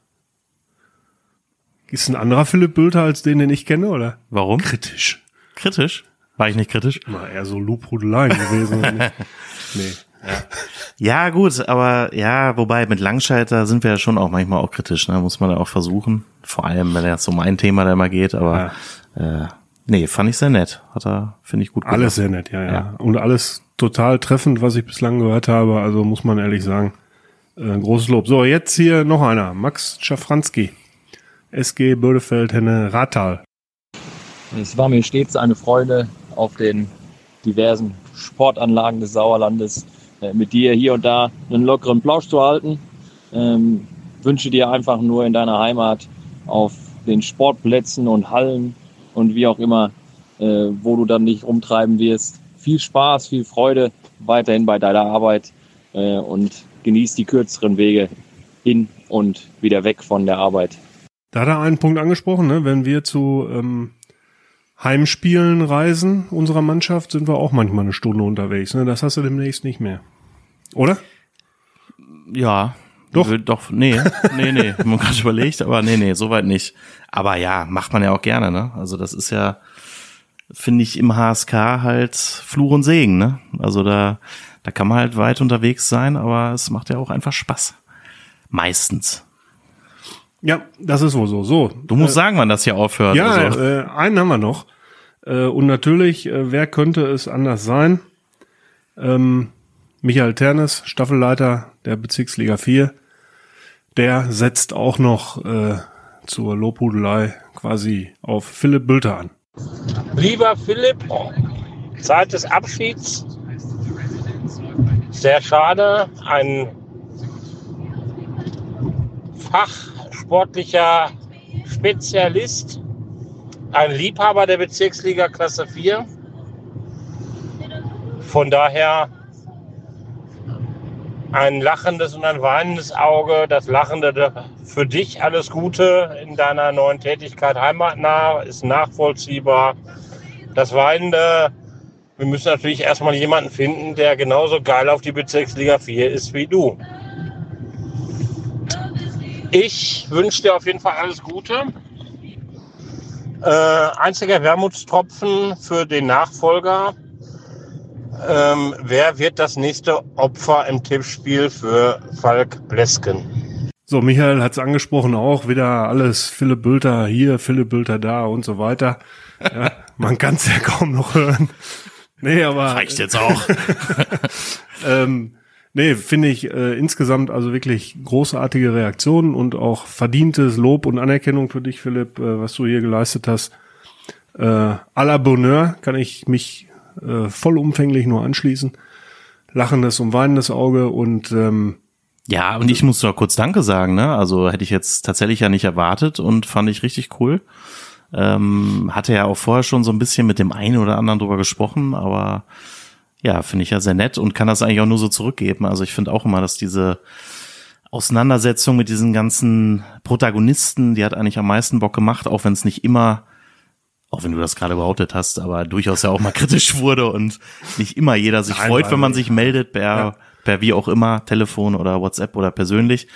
S3: Ist ein anderer Philipp Bülter als den ich kenne, oder?
S2: Warum?
S3: Kritisch.
S2: Kritisch? War ich nicht kritisch?
S3: Na, eher so Lobhudeleien gewesen. Nee.
S2: Ja, gut, aber ja, wobei mit Langscheid, da sind wir ja schon auch manchmal auch kritisch, ne? Muss man ja auch versuchen. Vor allem, wenn es um ein Thema da immer geht, aber nee, fand ich sehr nett. Finde ich gut gemacht.
S3: Alles sehr nett, ja. Und alles total treffend, was ich bislang gehört habe, also muss man ehrlich sagen, großes Lob. So, jetzt hier noch einer, Max Schafranski, SG Bödefeld-Henne-Rathal.
S9: Es war mir stets eine Freude, auf den diversen Sportanlagen des Sauerlandes mit dir hier und da einen lockeren Plausch zu halten. Wünsche dir einfach nur in deiner Heimat auf den Sportplätzen und Hallen und wie auch immer, wo du dann dich rumtreiben wirst, viel Spaß, viel Freude weiterhin bei deiner Arbeit und genieß die kürzeren Wege hin und wieder weg von der Arbeit.
S3: Da hat er einen Punkt angesprochen, ne? Wenn wir zu Heimspielen reisen unserer Mannschaft, sind wir auch manchmal eine Stunde unterwegs. Ne? Das hast du demnächst nicht mehr. Oder?
S2: Ja.
S3: Doch.
S2: Nee. Man gerade überlegt, aber nee, soweit nicht. Aber ja, macht man ja auch gerne, ne? Also das ist ja, finde ich, im HSK halt Fluch und Segen, ne? Also da kann man halt weit unterwegs sein, aber es macht ja auch einfach Spaß. Meistens.
S3: Ja, das ist wohl so. So.
S2: Du musst sagen, wann das hier aufhört.
S3: Ja,
S2: also.
S3: Einen haben wir noch. Und natürlich, wer könnte es anders sein? Michael Ternes, Staffelleiter der Bezirksliga 4, der setzt auch noch zur Lobhudelei quasi auf Philipp Bülter an.
S10: Lieber Philipp, Zeit des Abschieds. Sehr schade, ein fachsportlicher Spezialist, ein Liebhaber der Bezirksliga Klasse 4. Von daher ein lachendes und ein weinendes Auge. Das Lachende für dich alles Gute in deiner neuen Tätigkeit, heimatnah, ist nachvollziehbar. Das Weinende, wir müssen natürlich erstmal jemanden finden, der genauso geil auf die Bezirksliga 4 ist wie du. Ich wünsche dir auf jeden Fall alles Gute. Einziger Wermutstropfen für den Nachfolger. Wer wird das nächste Opfer im Tippspiel für Falk Blesken?
S3: So, Michael hat es angesprochen, auch wieder alles Philipp Bülter hier, Philipp Bülter da und so weiter. Ja, man kann es ja kaum noch hören. Nee, aber
S2: reicht jetzt auch.
S3: Nee, finde ich insgesamt also wirklich großartige Reaktionen und auch verdientes Lob und Anerkennung für dich, Philipp, was du hier geleistet hast. À la Bonheur kann ich mich vollumfänglich nur anschließen. Lachendes und weinendes Auge und
S2: ja, und ich muss doch kurz Danke sagen, ne? Also hätte ich jetzt tatsächlich ja nicht erwartet und fand ich richtig cool. Hatte ja auch vorher schon so ein bisschen mit dem einen oder anderen drüber gesprochen, aber ja, finde ich ja sehr nett und kann das eigentlich auch nur so zurückgeben. Also ich finde auch immer, dass diese Auseinandersetzung mit diesen ganzen Protagonisten, die hat eigentlich am meisten Bock gemacht, auch wenn es nicht immer, auch wenn du das gerade behauptet hast, aber durchaus ja auch mal kritisch wurde und nicht immer jeder sich freut, wenn man sich meldet per wie auch immer, Telefon oder WhatsApp oder persönlich.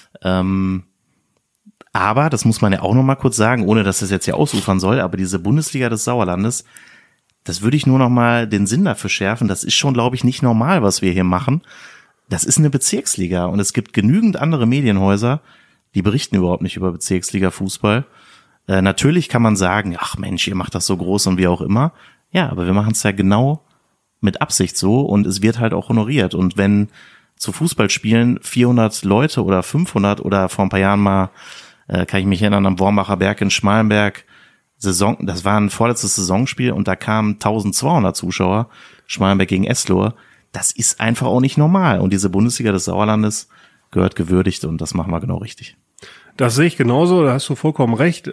S2: Aber, das muss man ja auch noch mal kurz sagen, ohne dass das jetzt hier ausufern soll, aber diese Bundesliga des Sauerlandes, das würde ich nur noch mal den Sinn dafür schärfen. Das ist schon, glaube ich, nicht normal, was wir hier machen. Das ist eine Bezirksliga und es gibt genügend andere Medienhäuser, die berichten überhaupt nicht über Bezirksliga-Fußball. Natürlich kann man sagen, ach Mensch, ihr macht das so groß und wie auch immer. Ja, aber wir machen es ja genau mit Absicht so und es wird halt auch honoriert. Und wenn zu Fußballspielen 400 Leute oder 500 oder vor ein paar Jahren mal, kann ich mich erinnern, am Wormacher Berg in Schmalenberg, das war ein vorletztes Saisonspiel und da kamen 1200 Zuschauer, Schmalenberg gegen Eslohe. Das ist einfach auch nicht normal. Und diese Bundesliga des Sauerlandes gehört gewürdigt und das machen wir genau richtig.
S3: Das sehe ich genauso, da hast du vollkommen recht.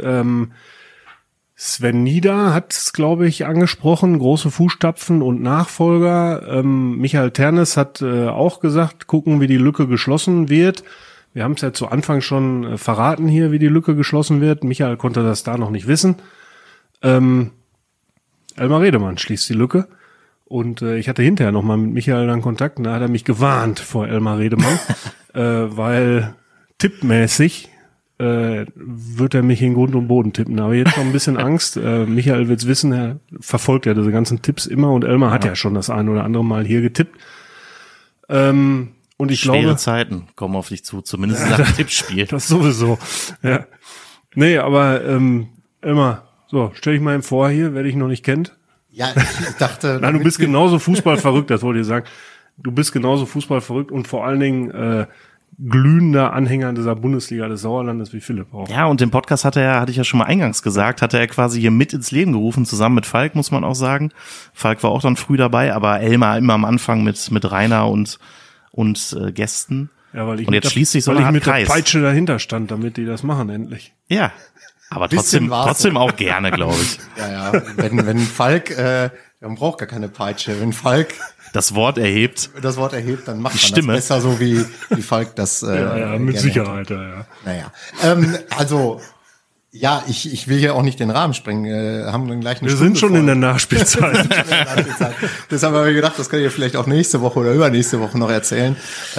S3: Sven Nieder hat es, glaube ich, angesprochen, große Fußstapfen und Nachfolger. Michael Ternes hat auch gesagt, gucken, wie die Lücke geschlossen wird. Wir haben es ja zu Anfang schon verraten hier, wie die Lücke geschlossen wird. Michael konnte das da noch nicht wissen. Elmar Redemann schließt die Lücke. Und ich hatte hinterher nochmal mit Michael dann Kontakt und da hat er mich gewarnt vor Elmar Redemann, weil tippmäßig wird er mich in Grund und Boden tippen. Aber jetzt noch ein bisschen Angst. Michael wird's wissen, er verfolgt ja diese ganzen Tipps immer und Elmar hat ja schon das ein oder andere Mal hier getippt. Und ich
S2: schwere
S3: glaube,
S2: Zeiten kommen auf dich zu, zumindest nach dem Tippspiel.
S3: Das sowieso. Ja. Nee, aber Elmar, so, stell dich mal ihm vor hier, wer dich noch nicht kennt.
S4: Ja, ich dachte...
S3: Nein, du bist genauso Fußballverrückt, das wollte ich sagen. Du bist genauso Fußballverrückt und vor allen Dingen glühender Anhänger dieser Bundesliga des Sauerlandes wie Philipp auch.
S2: Ja, und den Podcast hatte ich ja schon mal eingangs gesagt, hatte er quasi hier mit ins Leben gerufen, zusammen mit Falk, muss man auch sagen. Falk war auch dann früh dabei, aber Elmar immer am Anfang mit Rainer und Gästen.
S3: Ja, weil ich
S2: und jetzt schließt sich so eine Art
S3: mit
S2: Kreis.
S3: Der Peitsche dahinter stand, damit die das machen endlich.
S2: Ja, aber trotzdem auch gerne, glaube ich.
S4: Ja, wenn Falk, man braucht gar keine Peitsche, wenn Falk
S2: das Wort erhebt,
S4: dann macht man
S2: Stimme.
S4: das besser, so wie Falk das
S3: ja, mit Sicherheit, ja.
S4: Naja, also ja, ich will hier auch nicht den Rahmen sprengen. Haben dann gleich eine
S3: Wir
S4: Stunde
S3: sind schon
S4: voll.
S3: in der Nachspielzeit.
S4: Deshalb habe ich gedacht, das kann ich ja vielleicht auch nächste Woche oder übernächste Woche noch erzählen.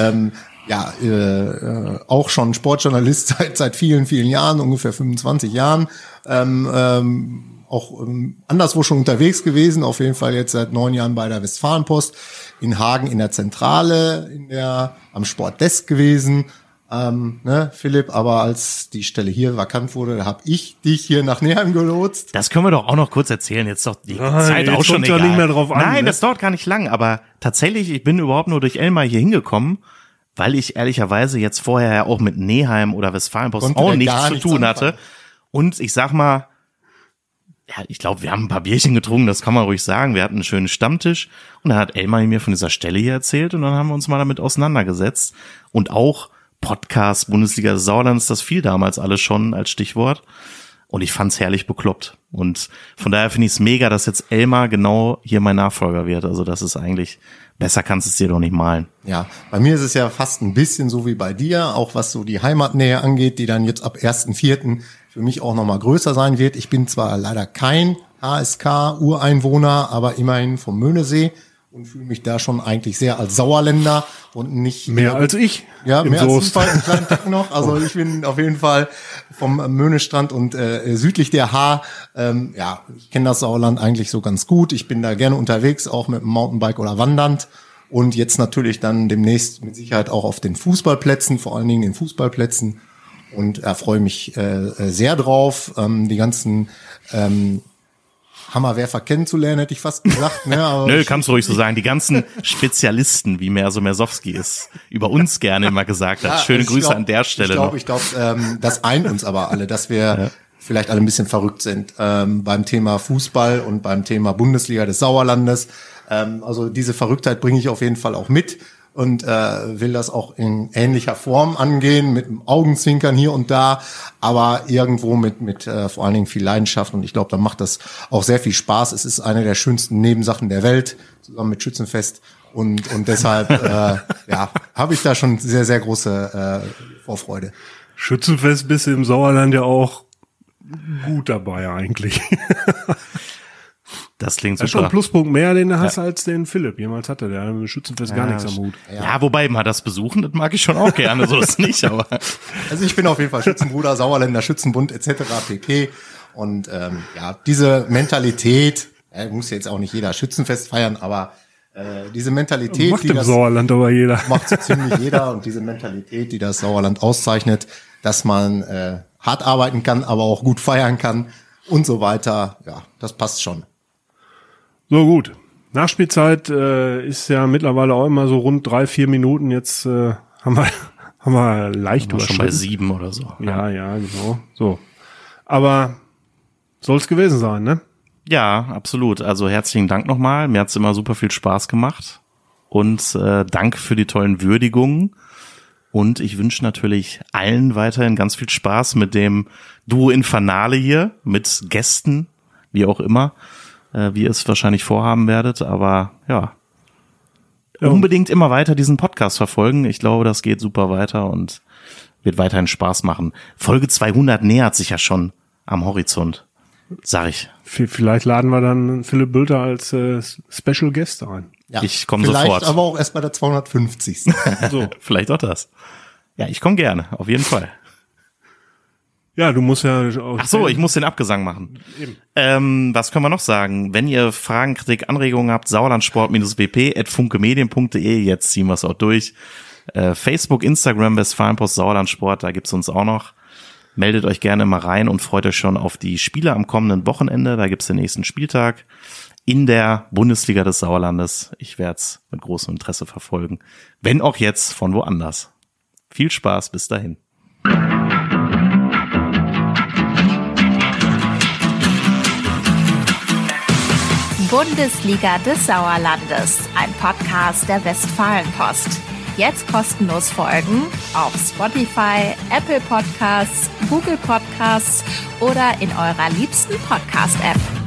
S4: Auch schon Sportjournalist seit vielen, vielen Jahren, ungefähr 25 Jahren. Auch anderswo schon unterwegs gewesen, auf jeden Fall jetzt seit 9 Jahren bei der Westfalenpost, in Hagen in der Zentrale, am Sportdesk gewesen. Philipp, aber als die Stelle hier vakant wurde, da habe ich dich hier nach Neheim gelotst.
S2: Das können wir doch auch noch kurz erzählen, jetzt doch die Zeit auch schon egal.
S3: Nicht mehr drauf an,
S2: Nein,
S3: ne?
S2: das dauert gar nicht lang, aber tatsächlich, ich bin überhaupt nur durch Elmar hier hingekommen, weil ich ehrlicherweise jetzt vorher ja auch mit Neheim oder Westfalenpost auch nichts zu tun hatte. Und ich sag mal, ja, ich glaube, wir haben ein paar Bierchen getrunken, das kann man ruhig sagen. Wir hatten einen schönen Stammtisch und dann hat Elmar mir von dieser Stelle hier erzählt und dann haben wir uns mal damit auseinandergesetzt. Und auch Podcast, Bundesliga des Sauerlands, das fiel damals alles schon als Stichwort. Und ich fand's herrlich bekloppt. Und von daher finde ich es mega, dass jetzt Elmar genau hier mein Nachfolger wird. Also das ist eigentlich Besser kannst du es dir doch nicht malen.
S4: Ja, bei mir ist es ja fast ein bisschen so wie bei dir, auch was so die Heimatnähe angeht, die dann jetzt ab 1.4. für mich auch nochmal größer sein wird. Ich bin zwar leider kein HSK-Ureinwohner, aber immerhin vom Möhnesee und fühle mich da schon eigentlich sehr als Sauerländer und nicht...
S3: Mehr als ich.
S4: Ja, mehr als du, einen kleinen Tick noch. Also ich bin auf jeden Fall vom Möhnestrand und südlich der Haar. Ja, ich kenne das Sauerland eigentlich so ganz gut. Ich bin da gerne unterwegs, auch mit dem Mountainbike oder wandernd. Und jetzt natürlich dann demnächst mit Sicherheit auch auf den Fußballplätzen, vor allen Dingen den Fußballplätzen. Und freue mich sehr drauf, die ganzen Hammerwerfer kennenzulernen, hätte ich fast gesagt. Ne? Aber
S2: nö, kannst du ruhig so sagen. Die ganzen Spezialisten, wie Mersowski es über uns gerne immer gesagt hat. Schöne Grüße an der Stelle noch.
S4: Ich glaube, das eint uns aber alle, dass wir vielleicht alle ein bisschen verrückt sind beim Thema Fußball und beim Thema Bundesliga des Sauerlandes. Also diese Verrücktheit bringe ich auf jeden Fall auch mit und will das auch in ähnlicher Form angehen, mit dem Augenzwinkern hier und da, aber irgendwo mit vor allen Dingen viel Leidenschaft, und ich glaube, da macht das auch sehr viel Spaß. Es ist eine der schönsten Nebensachen der Welt, zusammen mit Schützenfest, und deshalb habe ich da schon sehr, sehr große Vorfreude.
S3: Schützenfest bist du im Sauerland ja auch gut dabei eigentlich.
S2: Das klingt super.
S3: Das ist schon ein Pluspunkt mehr, den du hast, als den Philipp jemals hatte. Der hat mit dem Schützenfest gar nichts am Hut.
S2: Ja, wobei mal das besuchen, das mag ich schon auch gerne, so ist nicht, aber.
S4: Also ich bin auf jeden Fall Schützenbruder, Sauerländer, Schützenbund etc. pp. Und diese Mentalität, muss jetzt auch nicht jeder Schützenfest feiern, aber diese Mentalität,
S3: macht im Sauerland aber jeder.
S4: Macht so ziemlich jeder, und diese Mentalität, die das Sauerland auszeichnet, dass man hart arbeiten kann, aber auch gut feiern kann und so weiter, ja, das passt schon.
S3: So, gut. Nachspielzeit ist ja mittlerweile auch immer so rund 3-4 Minuten. Jetzt haben wir leicht
S2: schon bei 7 oder so.
S3: Ja, genau. So. Aber soll's gewesen sein, ne?
S2: Ja, absolut. Also herzlichen Dank nochmal. Mir hat's immer super viel Spaß gemacht. Und Dank für die tollen Würdigungen. Und ich wünsche natürlich allen weiterhin ganz viel Spaß mit dem Duo Infernale hier, mit Gästen, wie auch immer, wie ihr es wahrscheinlich vorhaben werdet. Aber ja, unbedingt immer weiter diesen Podcast verfolgen. Ich glaube, das geht super weiter und wird weiterhin Spaß machen. Folge 200 nähert sich ja schon am Horizont, sag ich.
S3: Vielleicht laden wir dann Philipp Bülter als Special Guest ein.
S4: Ja,
S2: ich komme sofort.
S4: Vielleicht aber auch erst bei der 250.
S2: So, vielleicht auch das. Ja, ich komme gerne, auf jeden Fall.
S3: Ja, du musst ja auch.
S2: Ach so, ich muss den Abgesang machen. Eben. Was können wir noch sagen? Wenn ihr Fragen, Kritik, Anregungen habt, sauerlandsport-wp@funkemedien.de, jetzt ziehen wir es auch durch. Facebook, Instagram, Westfalenpost, Sauerlandsport, da gibt's uns auch noch. Meldet euch gerne mal rein und freut euch schon auf die Spiele am kommenden Wochenende. Da gibt's den nächsten Spieltag in der Bundesliga des Sauerlandes. Ich werde es mit großem Interesse verfolgen. Wenn auch jetzt von woanders. Viel Spaß, bis dahin.
S1: Bundesliga des Sauerlandes, ein Podcast der Westfalenpost. Jetzt kostenlos folgen auf Spotify, Apple Podcasts, Google Podcasts oder in eurer liebsten Podcast-App.